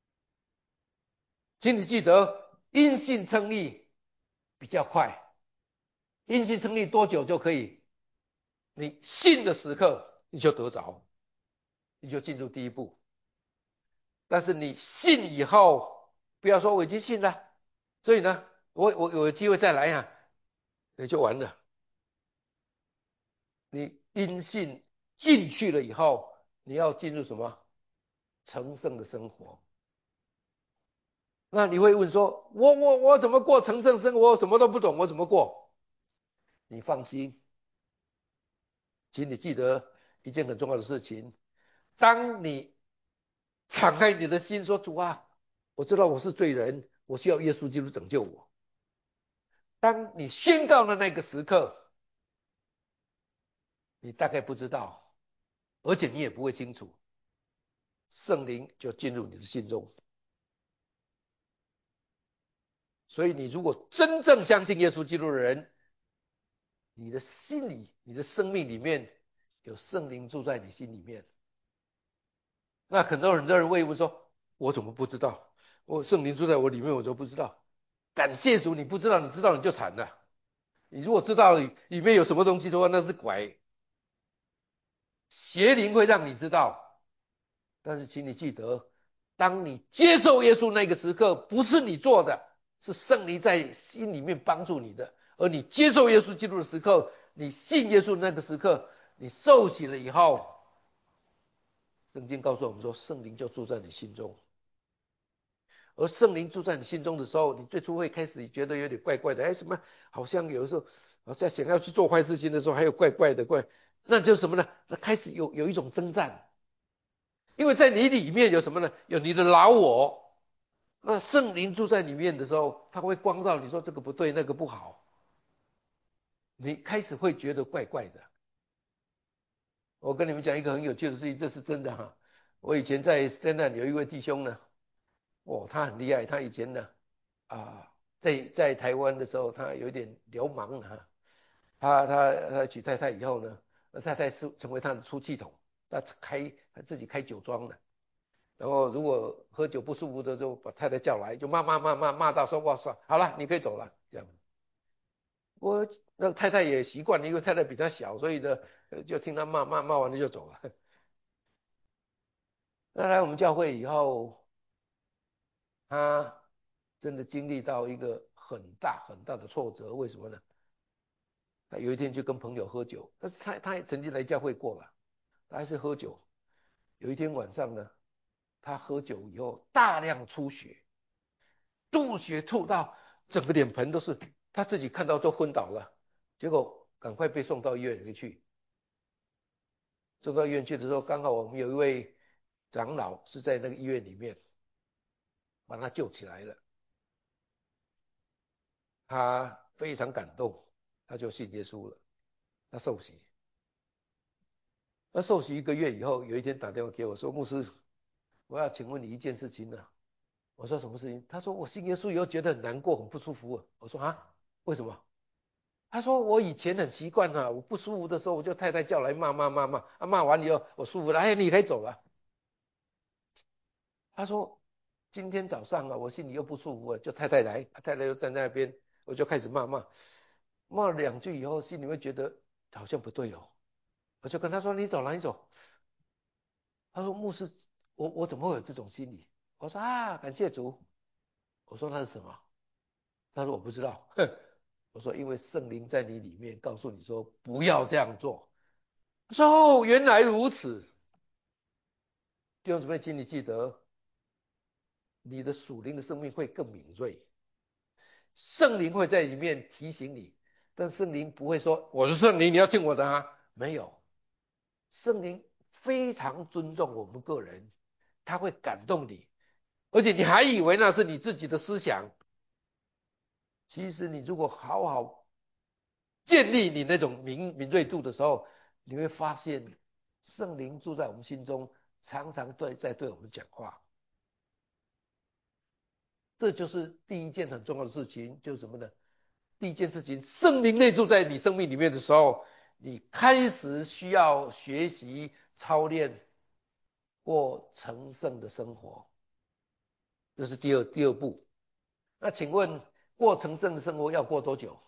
请你记得，因信称义比较快。因信称义多久就可以？你信的时刻你就得着，你就进入第一步。但是你信以后，不要说我已经信了，所以呢，我有机会再来啊，你就完了。你因信进去了以后，你要进入什么？成圣的生活。那你会问说，我怎么过成圣生活？我什么都不懂，我怎么过？你放心，请你记得一件很重要的事情：当你敞开你的心说，主啊，我知道我是罪人，我需要耶稣基督拯救我。当你宣告的那个时刻，你大概不知道，而且你也不会清楚，圣灵就进入你的心中。所以你如果真正相信耶稣基督的人，你的心里、你的生命里面有圣灵住在你心里面。那很多人会问说，我怎么不知道？我圣灵住在我里面，我都不知道。感谢主，你不知道，你知道你就惨了。你如果知道里面有什么东西的话，那是拐。邪灵会让你知道，但是请你记得，当你接受耶稣那个时刻，不是你做的，是圣灵在心里面帮助你的。而你接受耶稣基督的时刻，你信耶稣那个时刻，你受洗了以后，圣经告诉我们说，圣灵就住在你心中。而圣灵住在你心中的时候，你最初会开始觉得有点怪怪的，什么好像有的时候好像想要去做坏事情的时候，还有怪怪的怪，那就是什么呢？那开始有一种征战，因为在你里面有什么呢？有你的老我。那圣灵住在里面的时候，他会光照你说这个不对，那个不好，你开始会觉得怪怪的。我跟你们讲一个很有趣的事情，这是真的哈。我以前在 Stanford 有一位弟兄呢，他很厉害，他以前呢在台湾的时候，他有点流氓啊。他娶太太以后呢，太太是成为他的出气筒，他自己开酒庄的。然后如果喝酒不舒服的，就把太太叫来，就骂到说哇塞，好了，你可以走了。这样，我那太太也习惯了，因为太太比他小，所以呢，就听他骂完了就走了。那来我们教会以后，他真的经历到一个很大很大的挫折，为什么呢？他有一天就跟朋友喝酒，但是他也曾经来教会过了，他还是喝酒。 有一天晚上呢，他喝酒以后大量出血，吐血吐到整个脸盆都是，他自己看到都昏倒了，结果赶快被送到医院里面去。送到医院去的时候，刚好我们有一位长老是在那个医院里面把他救起来了，他非常感动，他就信耶稣了，他受洗。那受洗1个月以后，有一天打电话给我说：“牧师，我要请问你一件事情呢。”我说：“什么事情？”他说：“我信耶稣以后觉得很难过，很不舒服啊。”我说：“啊，为什么？”他说：“我以前很习惯啊，我不舒服的时候，我就太太叫来骂，骂完以后我舒服了，哎，你可以走了。”他说：“今天早上啊，我心里又不舒服了，就太太来，太太又在那边，我就开始骂了2句以后，心里会觉得好像不对哦。我就跟他说：你走了，你走。他说：牧师，我怎么会有这种心理？我说：啊，感谢主。我说那是什么？他说我不知道。哼，我说因为圣灵在你里面告诉你说不要这样做。他说哦，原来如此。弟兄姊妹，请你记得，你的属灵的生命会更敏锐。圣灵会在里面提醒你，但圣灵不会说我是圣灵，你要听我的啊。没有，圣灵非常尊重我们个人，他会感动你，而且你还以为那是你自己的思想，其实你如果好好建立你那种敏锐度的时候，你会发现圣灵住在我们心中，常常在对我们讲话。这就是第一件很重要的事情，就是什么呢？第一件事情，圣灵内住在你生命里面的时候，你开始需要学习操练过成圣的生活，这是第二步。那请问过成圣的生活要过多久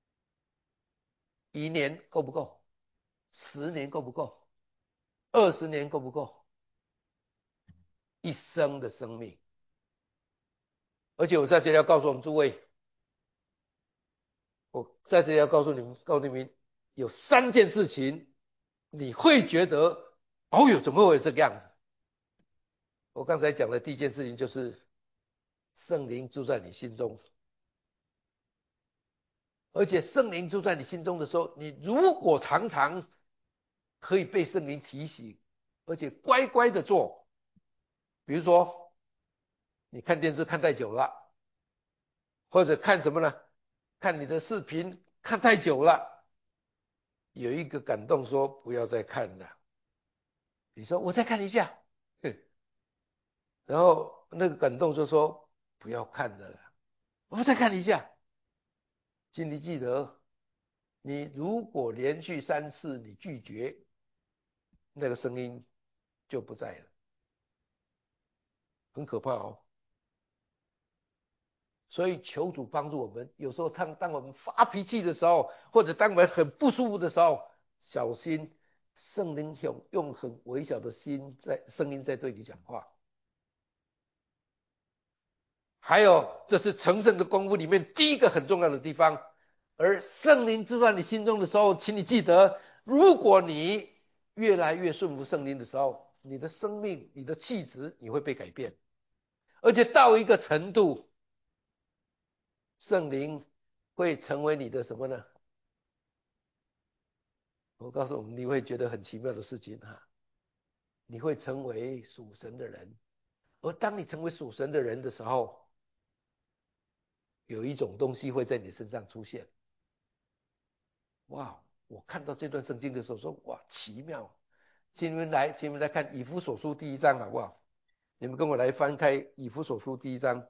？1年够不够？10年够不够？20年够不够？一生的生命。而且我在这里要告诉我们诸位，我在这里要告诉你们，有3件事情，你会觉得，哦哟，怎么会这个样子？我刚才讲的第一件事情就是圣灵住在你心中，而且圣灵住在你心中的时候，你如果常常可以被圣灵提醒，而且乖乖的做，比如说你看电视看太久了，或者看什么呢？看你的视频看太久了，有一个感动说不要再看了，你说我再看一下，然后那个感动就说不要看了啦，我再看一下，请你记得，你如果连续3次你拒绝，那个声音就不在了，很可怕哦。所以求主帮助我们，有时候当我们发脾气的时候，或者当我们很不舒服的时候，小心圣灵用很微小的声音在对你讲话。还有，这是成圣的功夫里面第一个很重要的地方。而圣灵住在你心中的时候，请你记得，如果你越来越顺服圣灵的时候，你的生命、你的气质，你会被改变，而且到一个程度，圣灵会成为你的什么呢？我告诉我们，你会觉得很奇妙的事情哈，你会成为属神的人。而当你成为属神的人的时候，有一种东西会在你身上出现。哇！我看到这段圣经的时候说，哇，奇妙！请你们来看以弗所书第一章好不好？你们跟我来翻开以弗所书第一章。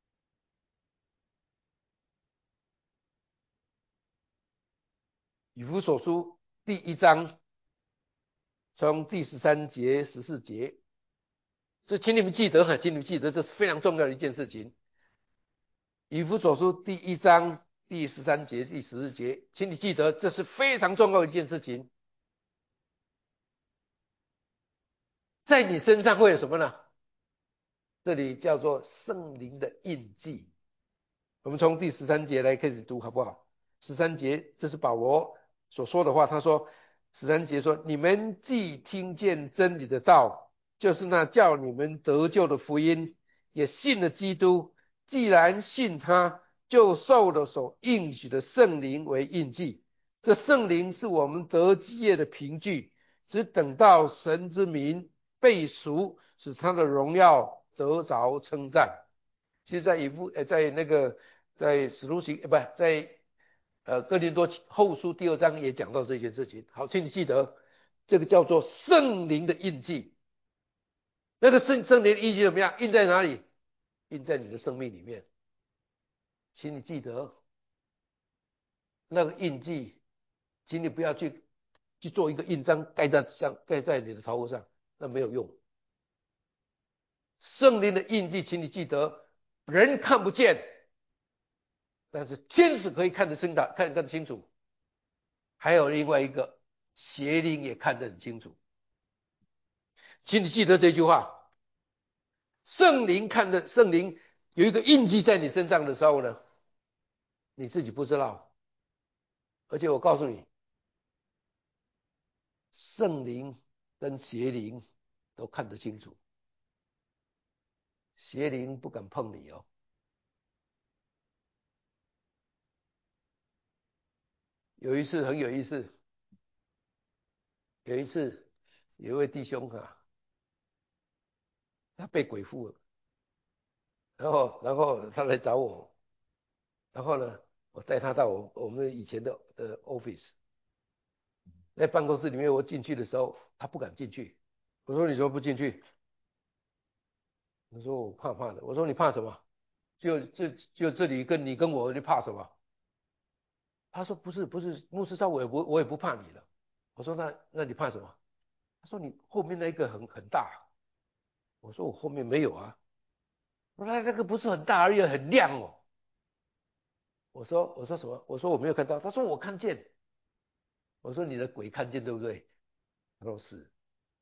以弗所书第一章，从第13节、14节，这请你们记得哈，请你们记得，这是非常重要的一件事情。以弗所书第一章第13节、第14节，请你记得，这是非常重要的一件事情。在你身上会有什么呢？这里叫做圣灵的印记。我们从第13节来开始读好不好？13节，这是保罗所说的话。他说，13节说：你们既听见真理的道， 就是那叫你们得救的福音，也信了基督。既然信他，就受了所应许的圣灵为印记。这圣灵是我们得基业的凭据，只等到神之名被赎，使他的荣耀得着称赞。其实在那个在使徒行不在哥林多后书第2章也讲到这件事情。好，请你记得，这个叫做圣灵的印记。那个圣灵的印记怎么样？印在哪里？印在你的生命里面。请你记得那个印记，请你不要去做一个印章盖在你的头上，那没有用。圣灵的印记，请你记得，人看不见，但是天使可以看得清楚。还有另外一个，邪灵也看得很清楚。请你记得这句话：圣灵有一个印记在你身上的时候呢，你自己不知道。而且我告诉你，圣灵跟邪灵都看得清楚，邪灵不敢碰你哦。有一次很有意思，有一次有一位弟兄他被鬼附了，然后他来找我，然后呢，我带他到我们以前的 office，在办公室里面。我进去的时候，他不敢进去。我说你怎么不进去？他说我怕的。我说你怕什么？就这里跟我，你怕什么？他说不是，牧师长，我也不怕你了。我说那你怕什么？他说你后面那个很大。我说我后面没有啊。我说那个不是很大而已，很亮哦。我说什么？我说我没有看到。他说我看见。我说你的鬼看见对不对？他说是。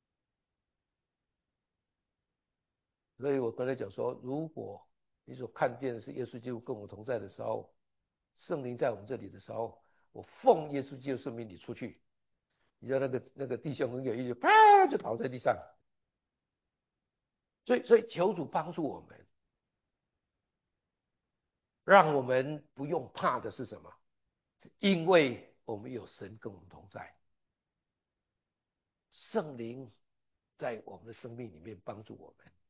所以我刚才讲说，如果你所看见的是耶稣基督跟我同在的时候，圣灵在我们这里的时候，我奉耶稣基督圣名你出去。你知道那个弟兄很有意思，啪就倒在地上。所以求主帮助我们，让我们不用怕的是什么？因为我们有神跟我们同在，圣灵在我们的生命里面帮助我们。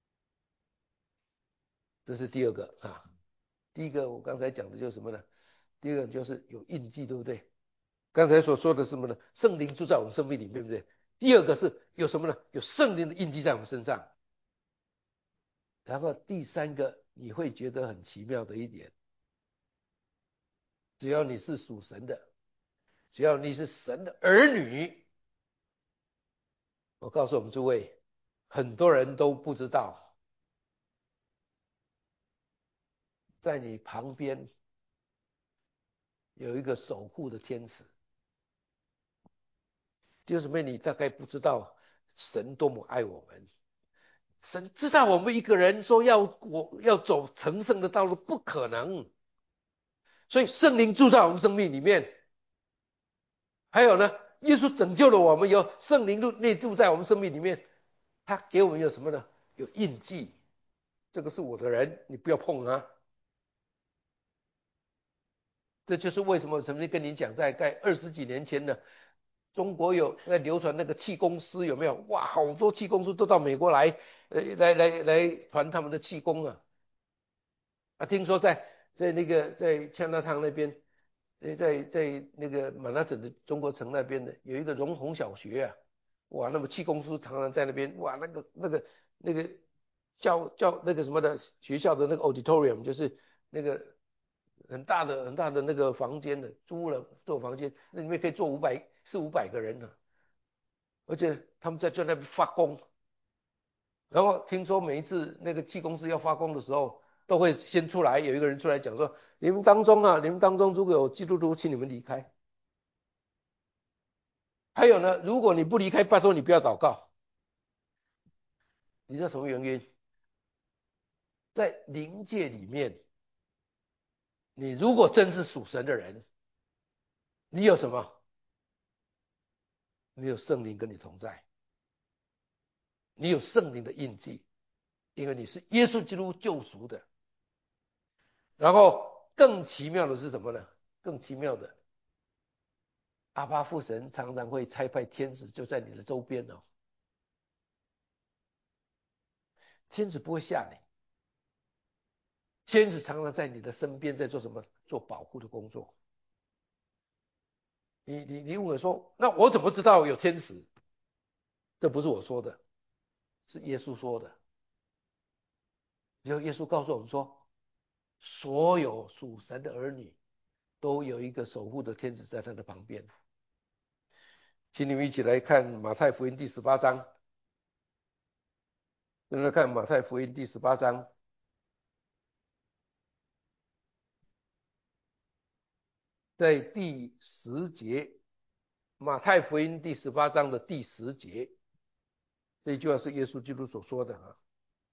这是第二个啊。第一个我刚才讲的就是什么呢？第二个就是有印记，对不对？刚才所说的是什么呢？圣灵住在我们生命里面，对不对？第二个是有什么呢？有圣灵的印记在我们身上。然后第三个你会觉得很奇妙的一点，只要你是属神的，只要你是神的儿女，我告诉我们诸位，很多人都不知道，在你旁边有一个守护的天使。弟兄姊妹，你大概不知道神多么爱我们。神知道我们一个人说要走成圣的道路不可能，所以圣灵住在我们生命里面。还有呢，耶稣拯救了我们以后，圣灵内住在我们生命里面，他给我们有什么呢？有印记。这个是我的人，你不要碰啊。这就是为什么我曾经跟你讲，在20几年前呢，中国有在流传那个气功师，有没有？哇，好多气功师都到美国来，来传他们的气功啊。听说在加拿大那边，在那个曼哈顿的中国城那边的有一个荣宏小学啊。哇，那么气功师常常在那边。哇，那个教那个什么的学校的那个 auditorium， 就是那个很大的那个房间的，租了做房间，那里面可以坐400-500个人呢、而且他们在那边发功。然后听说每一次那个气功师要发功的时候，都会先出来有一个人出来讲说，你们当中如果有基督徒，请你们离开。还有呢，如果你不离开，拜托你不要祷告。你知道什么原因？在灵界里面，你如果真是属神的人，你有什么？你有圣灵跟你同在。 你有圣灵的印记，因为你是耶稣基督救赎的。然后更奇妙的是什么呢？更奇妙的，阿爸父神常常会差派天使就在你的周边哦。天使不会吓你，天使常常在你的身边，在做什么？做保护的工作。你问我说，那我怎么知道有天使？这不是我说的，是耶稣说的。耶稣告诉我们说，所有属神的儿女都有一个守护的天使在他的旁边。请你们一起来看马太福音第18章，来看马太福音第18章，在第10节，马太福音第18章的第10节，这句话是耶稣基督所说的啊。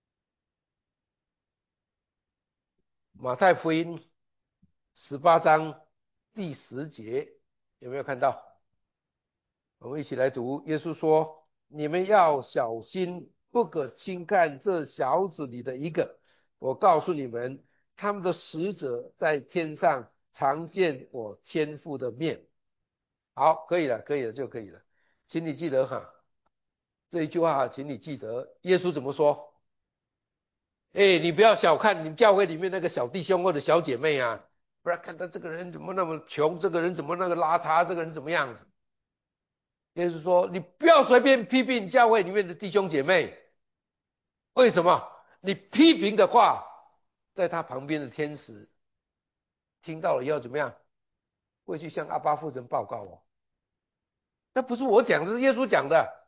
马太福音18章第10节，有没有看到？我们一起来读。耶稣说：你们要小心，不可轻看这小子里的一个。我告诉你们，他们的使者在天上常见我天父的面。好，可以了，可以了就可以了。请你记得哈，这一句话，请你记得，耶稣怎么说？哎，你不要小看你教会里面那个小弟兄或者小姐妹啊，不然看他这个人怎么那么穷，这个人怎么那个邋遢，这个人怎么样？耶稣说，你不要随便批评教会里面的弟兄姐妹。为什么？你批评的话，在他旁边的天使听到了要怎么样？会去向阿爸父神报告哦。那不是我讲的，是耶稣讲的。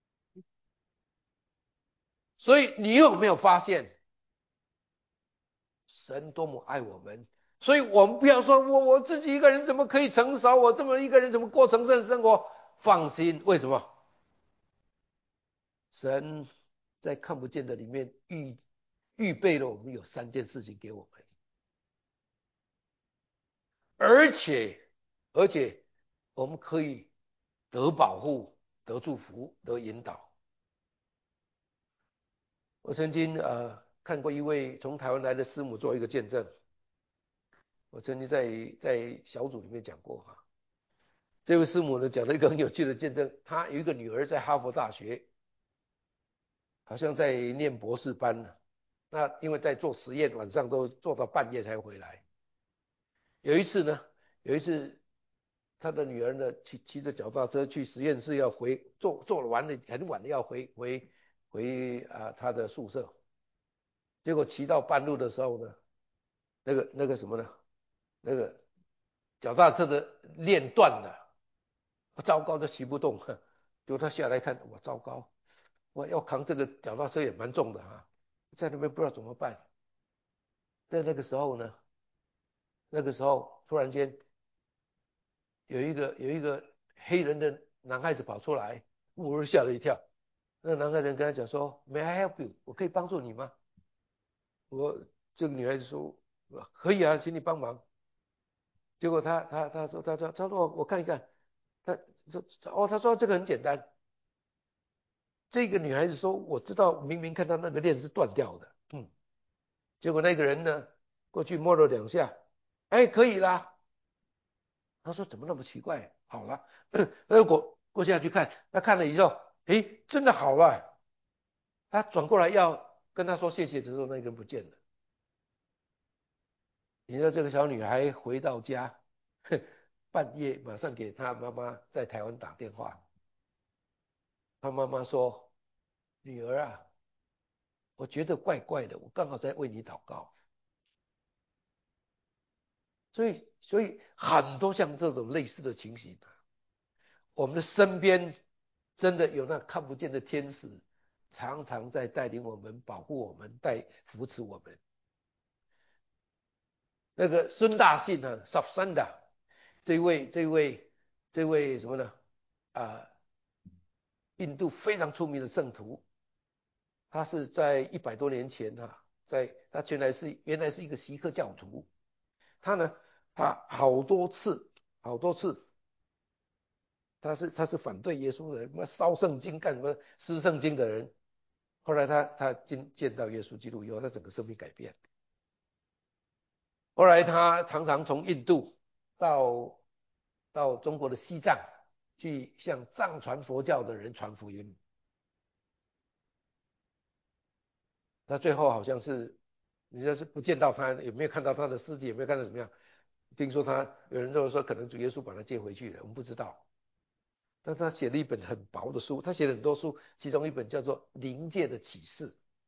所以你有没有发现，神多么爱我们？所以我们不要说我自己一个人怎么可以成熟，我这么一个人怎么过成圣生活？放心，为什么？神在看不见的里面预备了我们有3件事情给我们，而且我们可以得保护、得祝福、得引导。我曾经看过一位从台湾来的师母做一个见证，我曾经在小组里面讲过哈。这位师母呢讲了一个很有趣的见证，她有一个女儿在哈佛大学，好像在念博士班呢。那因为在做实验，晚上都做到半夜才回来。有一次呢，有一次他的女儿呢骑着脚踏车去实验室要做完了很晚的要回他的宿舍，结果骑到半路的时候呢，那个什么呢，那个脚踏车的链断了，糟糕，都骑不动。结果他下来看，哇，糟糕，我要扛这个脚踏车也蛮重的啊，在那边不知道怎么办。在那个时候呢，那个时候突然间有一个黑人的男孩子跑出来，我吓了一跳。那个男孩人跟他讲说，May I help you？我可以帮助你吗？这个女孩子说，可以啊，请你帮忙。结果他说我看一看，他他说这个很简单。这个女孩子说我知道，明明看到那个链是断掉的。结果那个人呢过去摸了2下，哎，可以啦。他说怎么那么奇怪？好了。那如果过下去看，他看了以后，诶，真的好了。他转过来要跟他说谢谢的时候，那个人不见了。你知道这个小女孩回到家，半夜马上给她妈妈在台湾打电话。她妈妈说：女儿啊，我觉得怪怪的，我刚好在为你祷告。所以很多像这种类似的情形，我们的身边真的有那看不见的天使，常常在带领我们、保护我们、扶持我们。那个孙大信呢，萨山的这位什么呢？啊，印度非常出名的圣徒，他是在100多年前他原来是一个锡克教徒。他呢，他好多次，他是反对耶稣的人，烧圣经干什么？撕圣经的人。 后来他见到耶稣基督以后，他整个生命改变。后来他常常从印度到中国的西藏去向藏传佛教的人传福音。他最后好像是，你要是不见到他，有没有看到他的尸体，有没有看到怎么样？听说有人说可能主耶稣把他接回去了，我们不知道。但是他写了一本很薄的书，他写了很多书，其中一本叫做《灵界的启示》。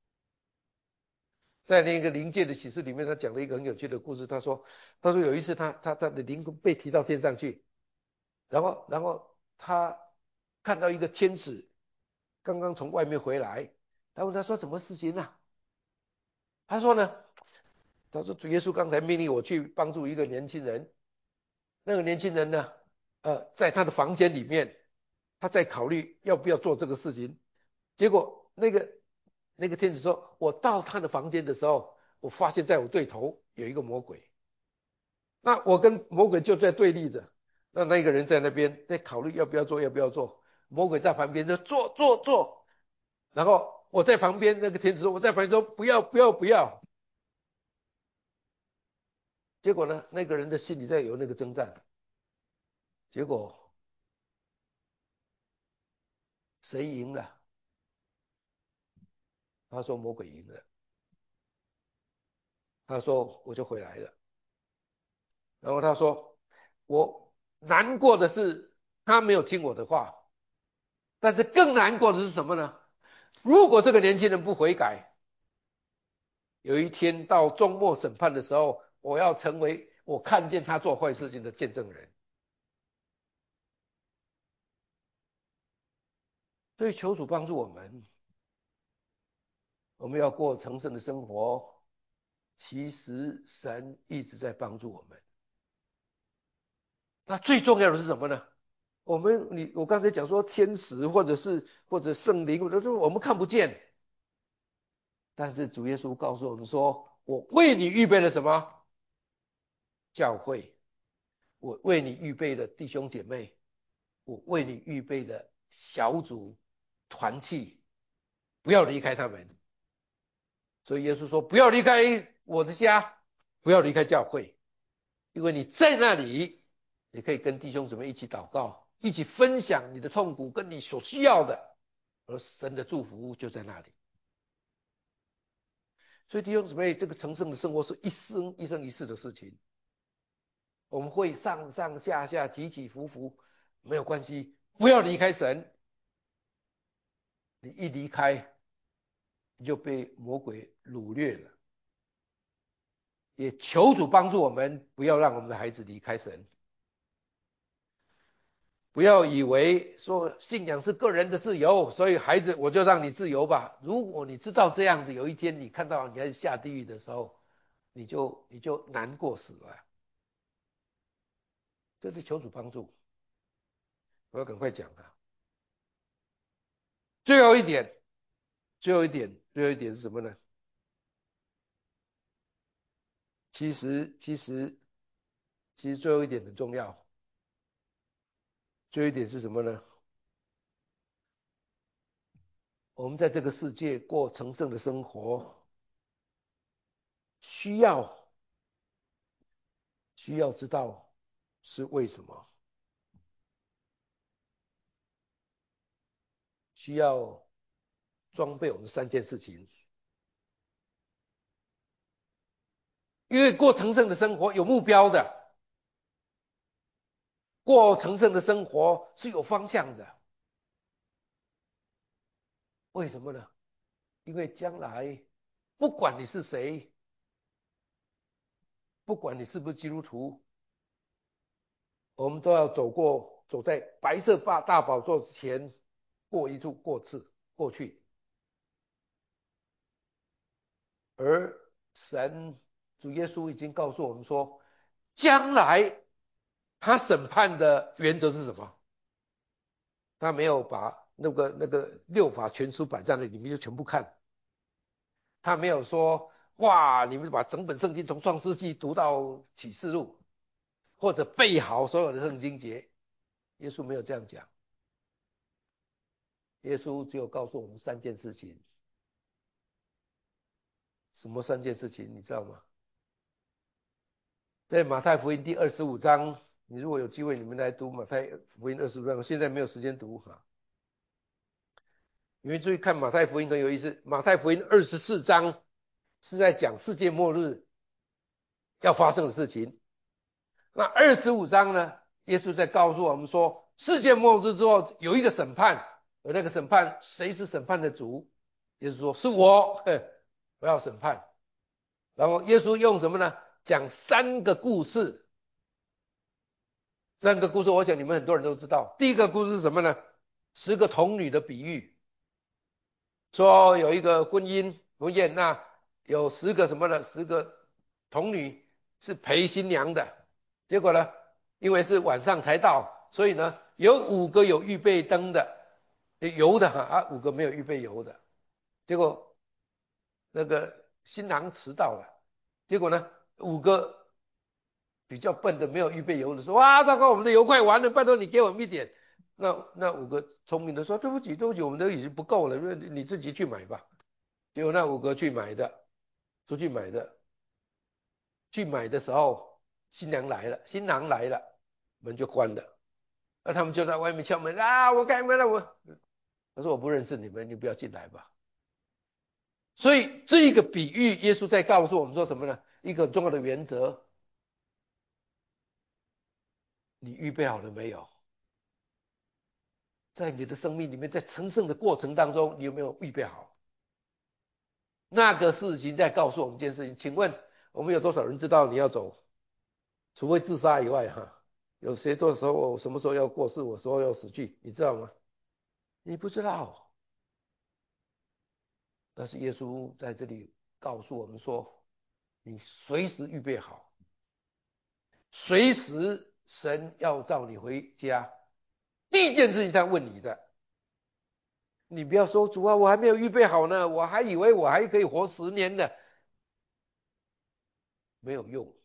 在那个灵界的启示里面，他讲了一个很有趣的故事。他说有一次他的灵魂被提到天上去，然后他看到一个天使刚刚从外面回来，他问他说什么事情啊？他说呢，他说主耶稣刚才命令我去帮助一个年轻人，那个年轻人呢，在他的房间里面，他在考虑要不要做这个事情。结果那个天使说，我到他的房间的时候，我发现在我对头有一个魔鬼，那我跟魔鬼就在对立着。那个人在那边在考虑要不要做，要不要做。魔鬼在旁边就做做做，然后我在旁边，那个天使说我在旁边说不要不要不要。结果呢，那个人的心里在有那个征战，结果谁赢了？他说魔鬼赢了。他说我就回来了。然后他说我难过的是他没有听我的话，但是更难过的是什么呢？如果这个年轻人不悔改，有一天到终末审判的时候，我要成为我看见他做坏事情的见证人。所以求主帮助我们，我们要过成圣的生活。其实神一直在帮助我们。那最重要的是什么呢？我刚才讲说天使或者圣灵，我们看不见，但是主耶稣告诉我们说，我为你预备了什么？教会，我为你预备了弟兄姐妹，我为你预备的小组团契，不要离开他们。所以耶稣说，不要离开我的家，不要离开教会，因为你在那里，你可以跟弟兄姊妹一起祷告，一起分享你的痛苦跟你所需要的，而神的祝福就在那里。所以弟兄姊妹，这个成圣的生活是一生一生一世的事情。我们会上上下下起起伏伏，没有关系，不要离开神。你一离开，你就被魔鬼掳掠了。也求主帮助我们，不要让我们的孩子离开神。不要以为说信仰是个人的自由，所以孩子我就让你自由吧。如果你知道这样子，有一天你看到你孩子下地狱的时候，你就难过死了。这是求主帮助。我要赶快讲啊。最后一点，最后一点是什么呢？其实最后一点很重要。最后一点是什么呢？我们在这个世界过成圣的生活，需要知道是为什么，需要装备我们3件事情。因为过成圣的生活有目标的，过成圣的生活是有方向的。为什么呢？因为将来不管你是谁，不管你是不是基督徒，我们都要走在白色大宝座之前，过去。而主耶稣已经告诉我们说，将来他审判的原则是什么？他没有把那个六法全书摆在那里面就全部看。他没有说哇，你们把整本圣经从创世纪读到启示录，或者背好所有的圣经节。耶稣没有这样讲。耶稣只有告诉我们3件事情。 什么三件事情，你知道吗？在马太福音第25章，你如果有机会，你们来读马太福音25章，我现在没有时间读哈。你们注意看马太福音很有意思，马太福音24章是在讲世界末日要发生的事情。那25章呢，耶稣在告诉我们说，世界末日之后有一个审判，而那个审判谁是审判的主？耶稣说是我，我要审判。然后耶稣用什么呢？讲三个故事，三个故事，我想你们很多人都知道。第一个故事是什么呢？10个童女的比喻，说有一个婚宴，那有10个什么呢？10个童女是陪新娘的，结果呢，因为是晚上才到，所以呢，有5个有预备灯的，油的哈，5个没有预备油的，结果那个新郎迟到了，结果呢，5个比较笨的没有预备油的说，哇，糟糕，我们的油快完了，拜托你给我们一点。那5个聪明的说，对不起，对不起，我们都已经不够了，你自己去买吧。结果那5个去买的，出去买的，去买的时候，新郎来了，门就关了，那他们就在外面敲门啊，我开门了，他说我不认识你们，你不要进来吧。所以这个比喻，耶稣在告诉我们说什么呢？一个很重要的原则，你预备好了没有？在你的生命里面，在成圣的过程当中，你有没有预备好？那个事情在告诉我们一件事情，请问我们有多少人知道你要走？除非自杀以外，哈，有谁多时候我什么时候要过世，我什么时候要死去，你知道吗？你不知道。但是耶稣在这里告诉我们说，你随时预备好，随时神要召你回家，第一件事情他问你的，你不要说主啊，我还没有预备好呢，我还以为我还可以活10年呢，没有用。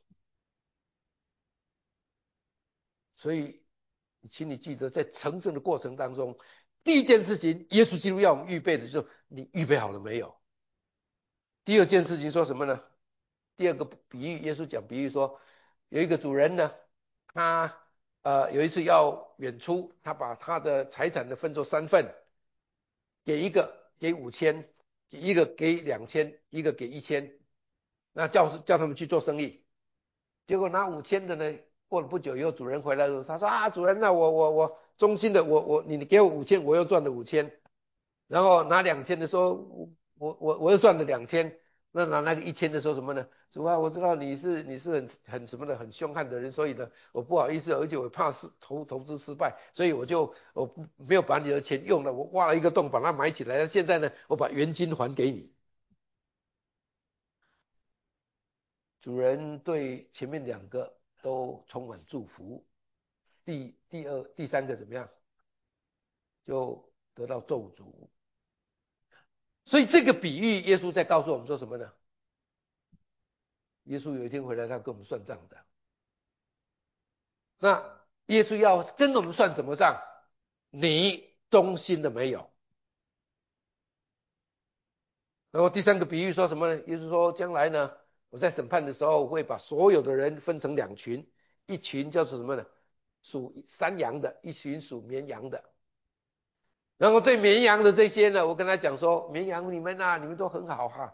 所以，请你记得，在成圣的过程当中，第一件事情，耶稣基督要我们预备的就是你预备好了没有？第二件事情说什么呢？第二个比喻，耶稣讲比喻说，有一个主人呢，他有一次要远出，他把他的财产呢分作3份，给一个给5000，一个给2000，一个给1000，那叫他们去做生意。结果拿5000的呢，过了不久以后，主人回来的时候，他说啊，主人，那我衷心的，你给我5000，我又赚了5000。然后拿2000的说，我又赚了2000。拿那个1000的说什么呢？主啊，我知道你是很什么的很凶悍的人，所以呢，我不好意思，而且我怕投资失败，所以我没有把你的钱用了，我挖了一个洞把它埋起来了。现在呢，我把原金还给你。主人对前面2个都充满祝福，第三个怎么样？就得到咒诅。所以这个比喻，耶稣在告诉我们说什么呢？耶稣有一天回来，他跟我们算账的。那耶稣要跟我们算什么账？你忠心了没有？然后第三个比喻说什么呢？耶稣说，将来呢，我在审判的时候会把所有的人分成2群，一群叫做什么呢？属山羊的，一群属绵羊的。然后对绵羊的这些呢，我跟他讲说，绵羊你们啊，你们都很好哈。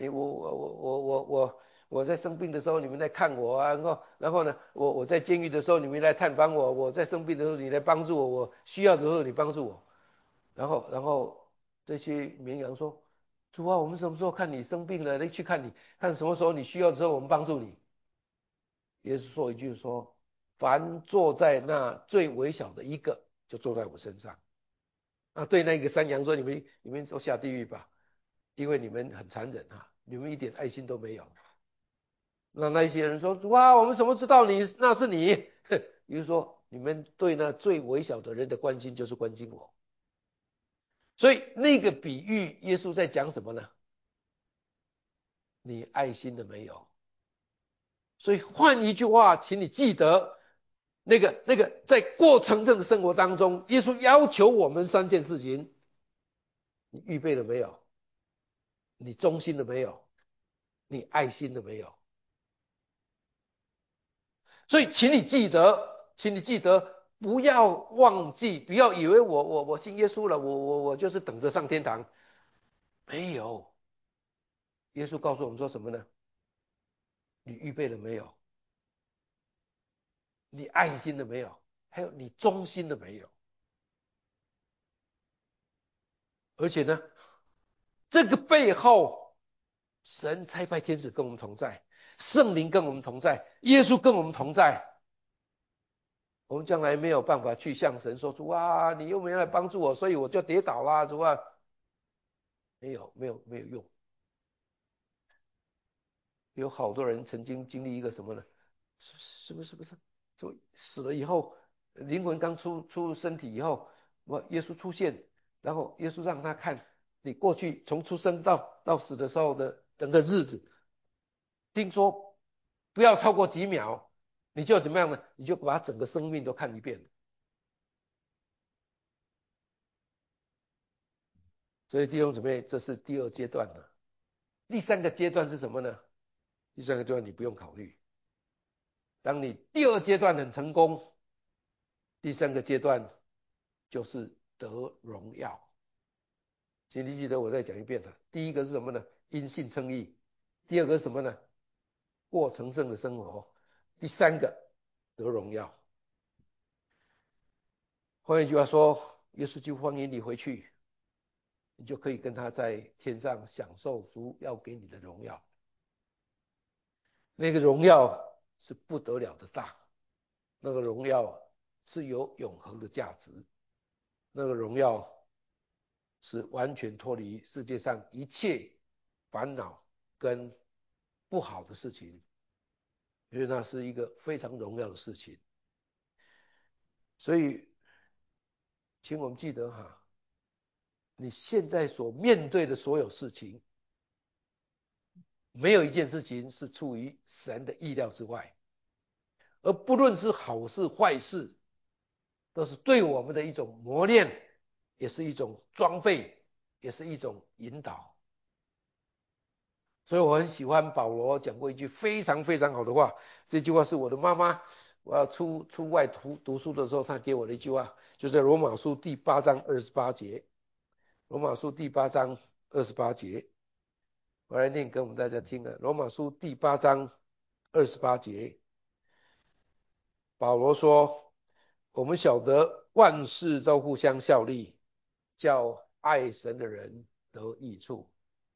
我在生病的时候你们来看我啊，然后呢，我在监狱的时候你们来探访我，我在生病的时候你来帮助我，我需要的时候你帮助我。然后这些绵羊说，主啊，我们什么时候看你生病了，去看你，看什么时候你需要的时候我们帮助你。耶稣说一句说，凡坐在那最微小的一个，就坐在我身上。啊，对那个山羊说，你们都下地狱吧，因为你们很残忍啊，你们一点爱心都没有。那一些人说，哇，我们怎么知道那是你？比如说，你们对那最微小的人的关心就是关心我。所以那个比喻，耶稣在讲什么呢？你爱心了没有？所以换一句话，请你记得，那个在过程中的生活当中，耶稣要求我们3件事情，你预备了没有？你忠心了没有？ 你爱心了没有？所以，请你记得，请你记得，不要忘记，不要以为我信耶稣了，我就是等着上天堂。没有，耶稣告诉我们说什么呢？你预备了没有？你爱心了没有？还有你忠心了没有？而且呢，这个背后，神差派天使跟我们同在，圣灵跟我们同在，耶稣跟我们同在。我们将来没有办法去向神说主啊，你又没有来帮助我，所以我就跌倒啦，主啊，没有用。有好多人曾经经历一个什么呢？是不是？就死了以后，灵魂刚出身体以后，耶稣出现，然后耶稣让他看你过去从出生到死的时候的整个日子，听说不要超过几秒，你就怎么样呢？你就把整个生命都看一遍。所以弟兄姊妹，这是第二阶段了。第三个阶段是什么呢？第三个阶段你不用考虑，当你第二阶段很成功，第三个阶段就是得荣耀。请你记得我再讲一遍了。第一个是什么呢？因信称义。第二个是什么呢？过成圣的生活。第三个得荣耀。换一句话说，耶稣基督欢迎你回去，你就可以跟他在天上享受主要给你的荣耀。那个荣耀是不得了的大，那个荣耀是有永恒的价值，那个荣耀是完全脱离世界上一切烦恼跟不好的事情，因为那是一个非常荣耀的事情。所以，请我们记得哈，你现在所面对的所有事情，没有一件事情是出于神的意料之外，而不论是好事坏事，都是对我们的一种磨练，也是一种装备，也是一种引导。所以我很喜欢保罗讲过一句非常非常好的话，这句话是我的妈妈，我要出外读书的时候，她给我的一句话，就在罗马书第8章28节。罗马书第8章28节，我来念给我们大家听啊。罗马书第8章28节，保罗说：我们晓得万事都互相效力，叫爱神的人得益处。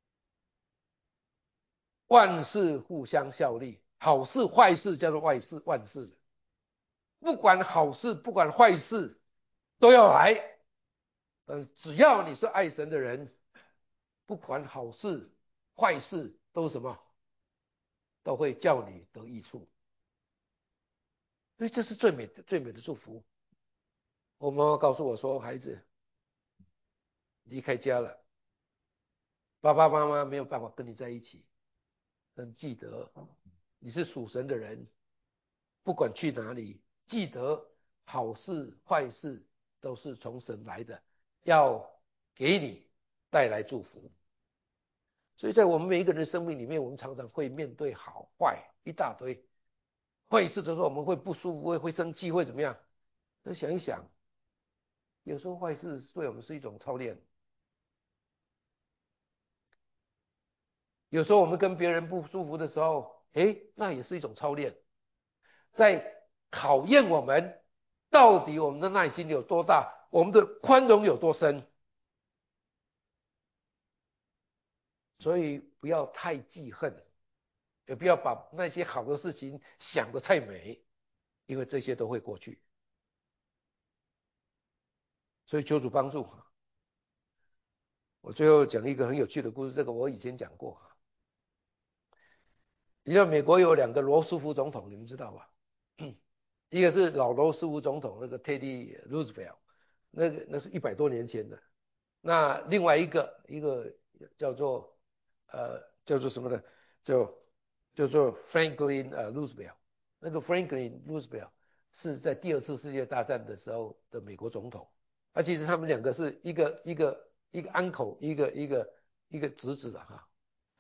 万事互相效力，好事坏事叫做万事，不管好事不管坏事都要来。只要你是爱神的人，不管好事坏事都什么，都会叫你得益处。所以这是最美的祝福。我妈妈告诉我说，孩子离开家了，爸爸妈妈没有办法跟你在一起，但记得你是属神的人，不管去哪里，记得好事坏事都是从神来的，要给你带来祝福。所以在我们每一个人的生命里面，我们常常会面对好坏一大堆。坏事的时候我们会不舒服，会生气，会怎么样？那想一想，有时候坏事对我们是一种操练。有时候我们跟别人不舒服的时候，那也是一种操练，在考验我们到底我们的耐心有多大，我们的宽容有多深。所以不要太记恨，也不要把那些好的事情想得太美，因为这些都会过去。所以求主帮助。我最后讲一个很有趣的故事，这个我以前讲过。你知道美国有2个罗斯福总统，你们知道吧？一个是老罗斯福总统，那个 Teddy Roosevelt，那是100多年前的。那另外一个叫做叫做什么呢？叫做 Franklin Roosevelt。那个 Franklin Roosevelt 是在第2次世界大战的时候的美国总统。其实他们2个是一个 uncle，一个侄子的哈。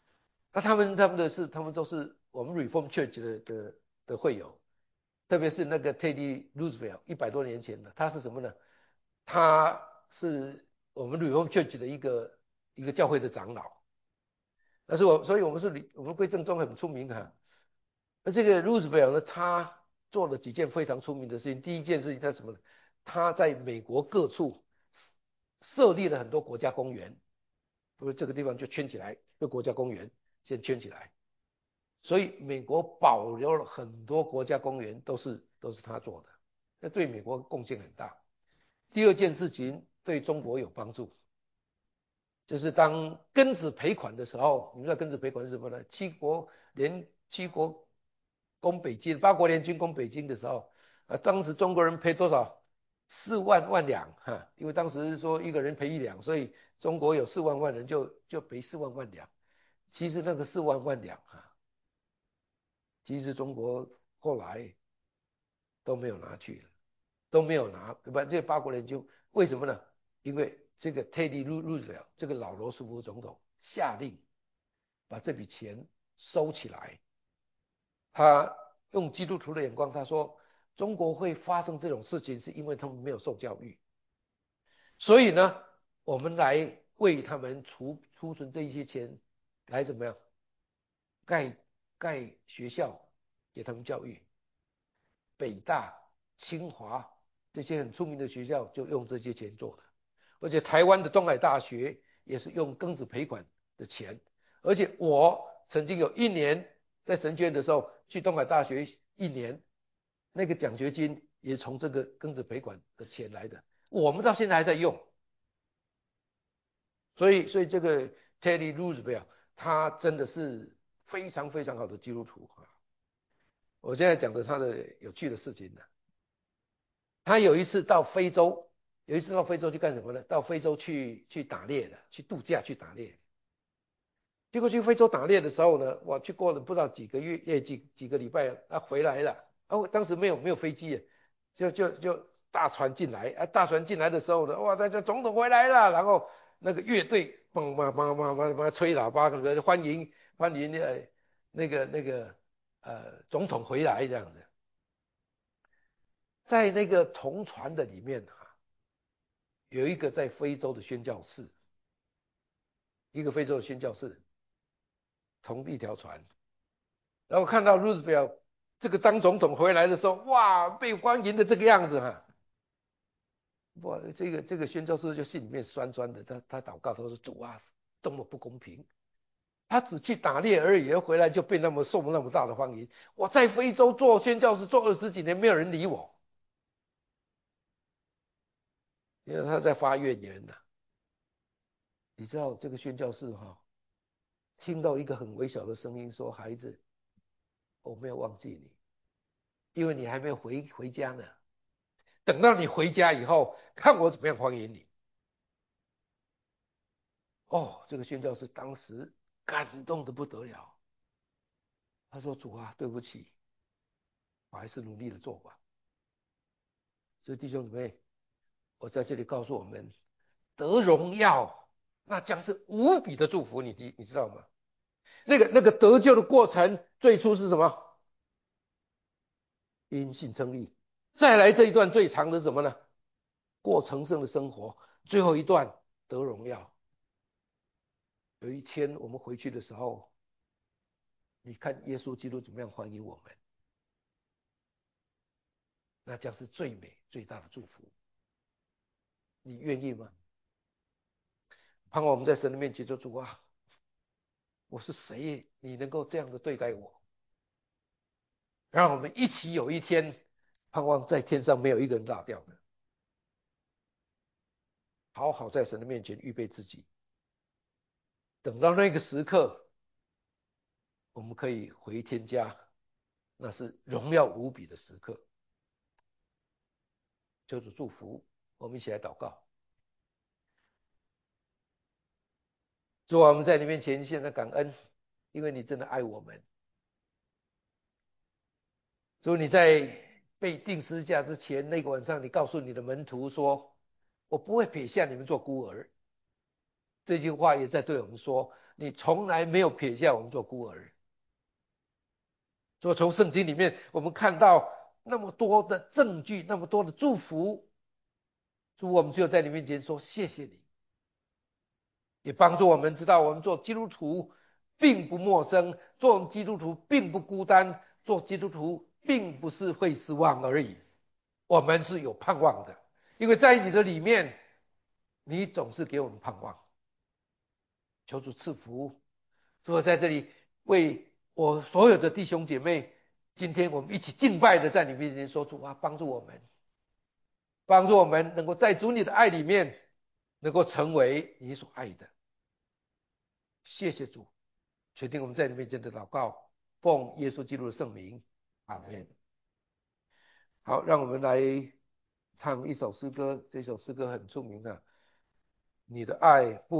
那他们都是我们 Reform Church 的会友，特别是那个 Teddy Roosevelt 100多年前的，他是什么呢？他是我们 Reform Church 的一个教会的长老。但是所以我们归正宗很出名哈。那这个 Roosevelt 呢，他做了几件非常出名的事情。第一件事情他什么呢？他在美国各处设立了很多国家公园，比如这个地方就圈起来，就国家公园先圈起来。所以美国保留了很多国家公园，都是他做的，那对美国贡献很大。第二件事情对中国有帮助，就是当庚子赔款的时候，你知道庚子赔款是什么呢？七国攻北京，八国联军攻北京的时候，当时中国人赔多少？4万万两哈，因为当时说一个人赔1两，所以中国有4万万人就赔4万万两。其实那个4万万两哈，其实中国后来都没有拿去了，都没有拿，对吧？这八国联军为什么呢？因为这个 Teddy Roosevelt 这个老罗斯福总统下令把这笔钱收起来。他用基督徒的眼光，他说中国会发生这种事情，是因为他们没有受教育。所以呢，我们来为他们储存这一些钱，来怎么样盖盖学校，给他们教育。北大、清华这些很出名的学校就用这些钱做的，而且台湾的东海大学也是用庚子赔款的钱，而且我曾经有一年在神学院的时候去东海大学一年，那个奖学金也从这个庚子赔款的钱来的，我们到现在还在用。所以这个 Teddy Roosevelt 他真的是非常非常好的基督徒啊。我现在讲的他的有趣的事情呢。他有一次到非洲去干什么呢？到非洲去打猎的，去度假去打猎。结果去非洲打猎的时候呢，我去过了不知道几个月，几个礼拜，他回来了。当时没有飞机，就大船进来。大船进来的时候呢，哇，大家总统回来了，然后那个乐队梆梆梆梆梆梆吹喇叭，那个欢迎那个总统回来这样子。在那个同船的里面有一个在非洲的宣教士，一个非洲的宣教士同一条船，然后看到 Roosevelt 这个当总统回来的时候，哇，被欢迎的这个样子哇，这个宣教士就心里面酸酸的，他祷告，他说主啊，多么不公平，他只去打猎而已，回来就被受那么大的欢迎。我在非洲做宣教士做20几年，没有人理我，因为他在发怨言你知道这个宣教士听到一个很微小的声音说：“孩子，我没有忘记你，因为你还没有回家呢。等到你回家以后，看我怎么样欢迎你。”这个宣教士当时感动的不得了。他说：“主啊，对不起，我还是努力的做吧。”所以弟兄姊妹，我在这里告诉我们，得荣耀那将是无比的祝福，你知道吗？那个得救的过程，最初是什么？因信称义。再来这一段最长的是什么呢？过成圣的生活。最后一段得荣耀。有一天我们回去的时候，你看耶稣基督怎么样欢迎我们，那将是最美最大的祝福。你愿意吗？盼望我们在神的面前说：主啊，我是谁，你能够这样的对待我？让我们一起有一天，盼望在天上没有一个人落掉的，好好在神的面前预备自己，等到那个时刻，我们可以回天家，那是荣耀无比的时刻。求主祝福，我们一起来祷告。主啊，我们在你面前现在感恩，因为你真的爱我们。主，你在被钉十字架之前那个晚上，你告诉你的门徒说：“我不会撇下你们做孤儿。”这句话也在对我们说： 你从来没有撇下我们做孤儿。所以从圣经里面我们看到那么多的证据，那么多的祝福，主，我们就在你面前说谢谢你，也帮助我们知道我们做基督徒并不陌生，做基督徒并不孤单，做基督徒并不是会失望而已，我们是有盼望的，因为在你的里面，你总是给我们盼望。求主赐福。所以在这里为我所有的弟兄姐妹，今天我们一起敬拜的在你面前说，主啊，帮助我们，帮助我们能够在主你的爱里面，能够成为你所爱的。谢谢主，确定我们在你面前的祷告，奉耶稣基督的圣名，阿们。好，让我们来唱一首诗歌，这首诗歌很出名的，你的爱不。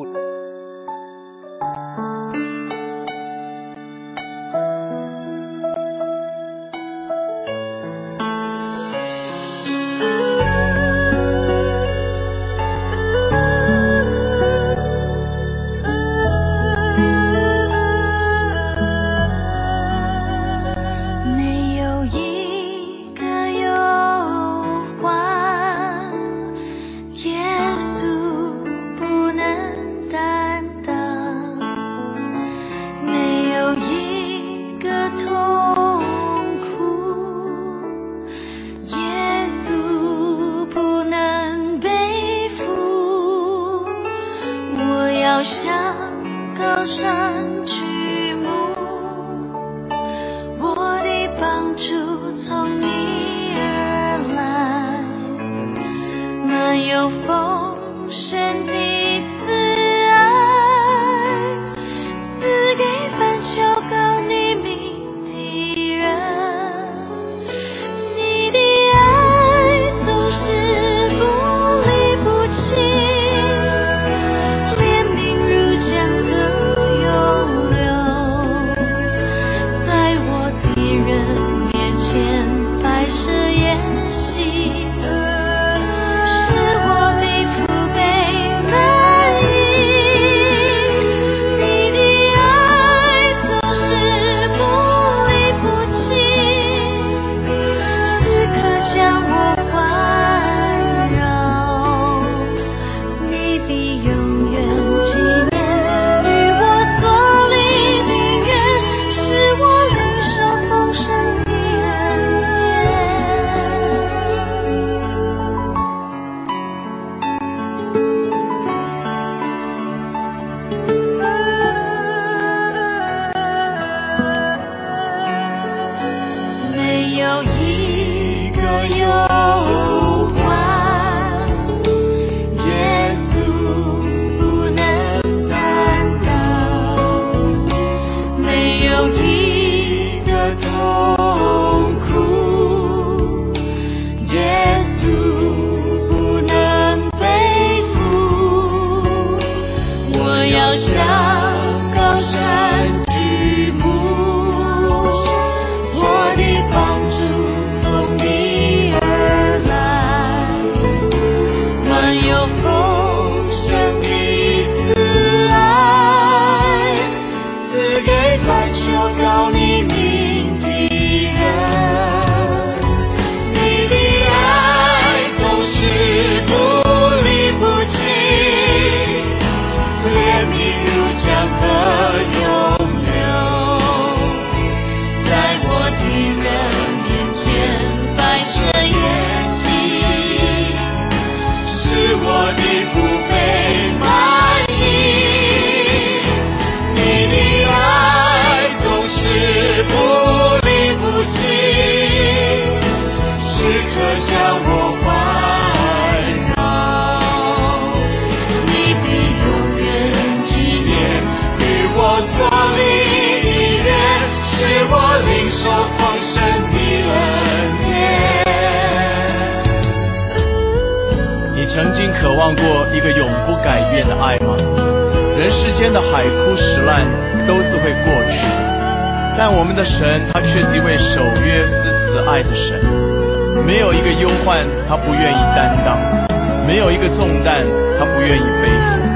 曾经渴望过一个永不改变的爱吗？人世间的海枯石烂都是会过去，但我们的神他却是一位守约施慈爱的神，没有一个忧患他不愿意担当，没有一个重担他不愿意背负。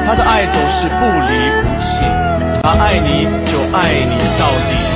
他的爱总是不离不弃，他爱你就爱你到底。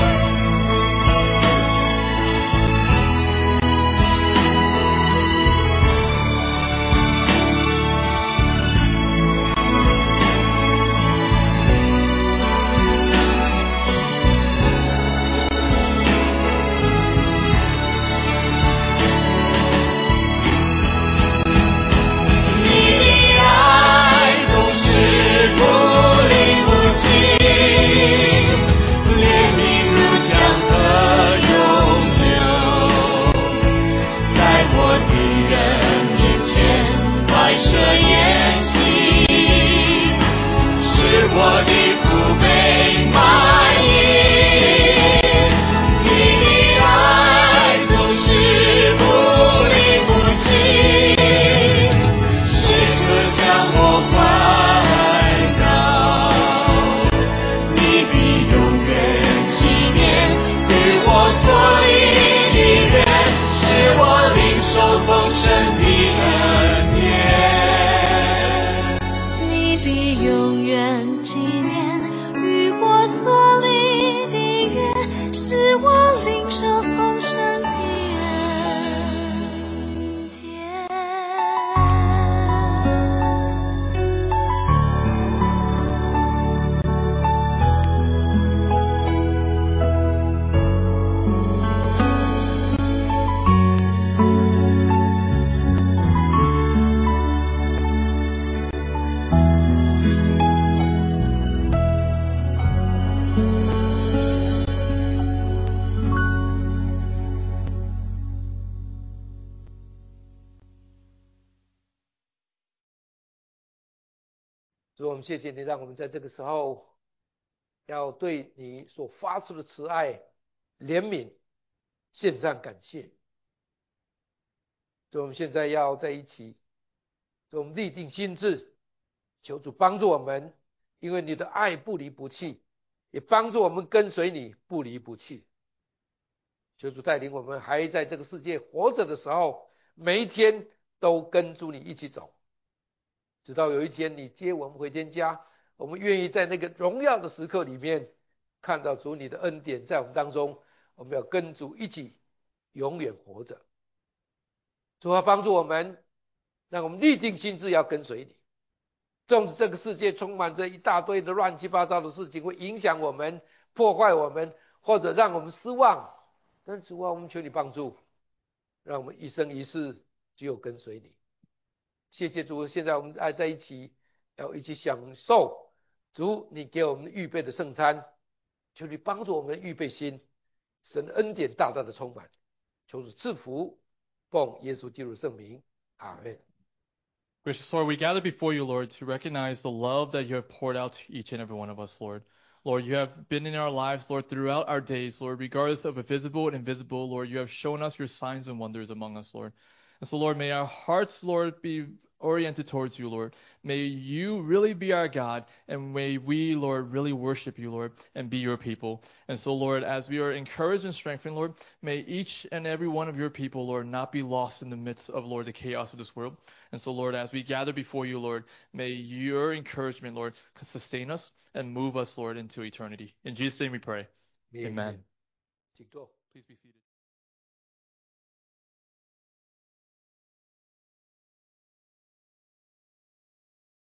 主，我们谢谢你，让我们在这个时候要对你所发出的慈爱、怜悯献上感谢。主，我们现在要在一起，主，我们立定心志，求主帮助我们，因为你的爱不离不弃，也帮助我们跟随你不离不弃。求主带领我们还在这个世界活着的时候，每一天都跟住你一起走，直到有一天你接我们回天家，我们愿意在那个荣耀的时刻里面看到主你的恩典在我们当中，我们要跟主一起永远活着。主啊，帮助我们，让我们立定心志要跟随你。纵使这个世界充满着一大堆的乱七八糟的事情，会影响我们、破坏我们，或者让我们失望，但主啊，我们求你帮助，让我们一生一世只有跟随你。谢谢主，现在我们爱在一起，要一起享受主你给我们预备的圣餐，求你帮助我们预备心，神恩典大大的充满，求主赐福，奉耶稣基督的圣名，阿门。 Gracious Lord, we gather before you, Lord, to recognize the love that you have poured out to each and every one of us, Lord. Lord, you have been in our lives, Lord, throughout our days, Lord, regardless of visible and invisible, Lord, you have shown us your signs and wonders among us, Lord. And so, Lord, may our hearts, Lord, be oriented towards you, Lord. May you really be our God, and may we, Lord, really worship you, Lord, and be your people. And so, Lord, as we are encouraged and strengthened, Lord, may each and every one of your people, Lord, not be lost in the midst of, Lord, the chaos of this world. And so, Lord, as we gather before you, Lord, may your encouragement, Lord, sustain us and move us, Lord, into eternity. In Jesus' name we pray. Amen. Amen. Please be seated.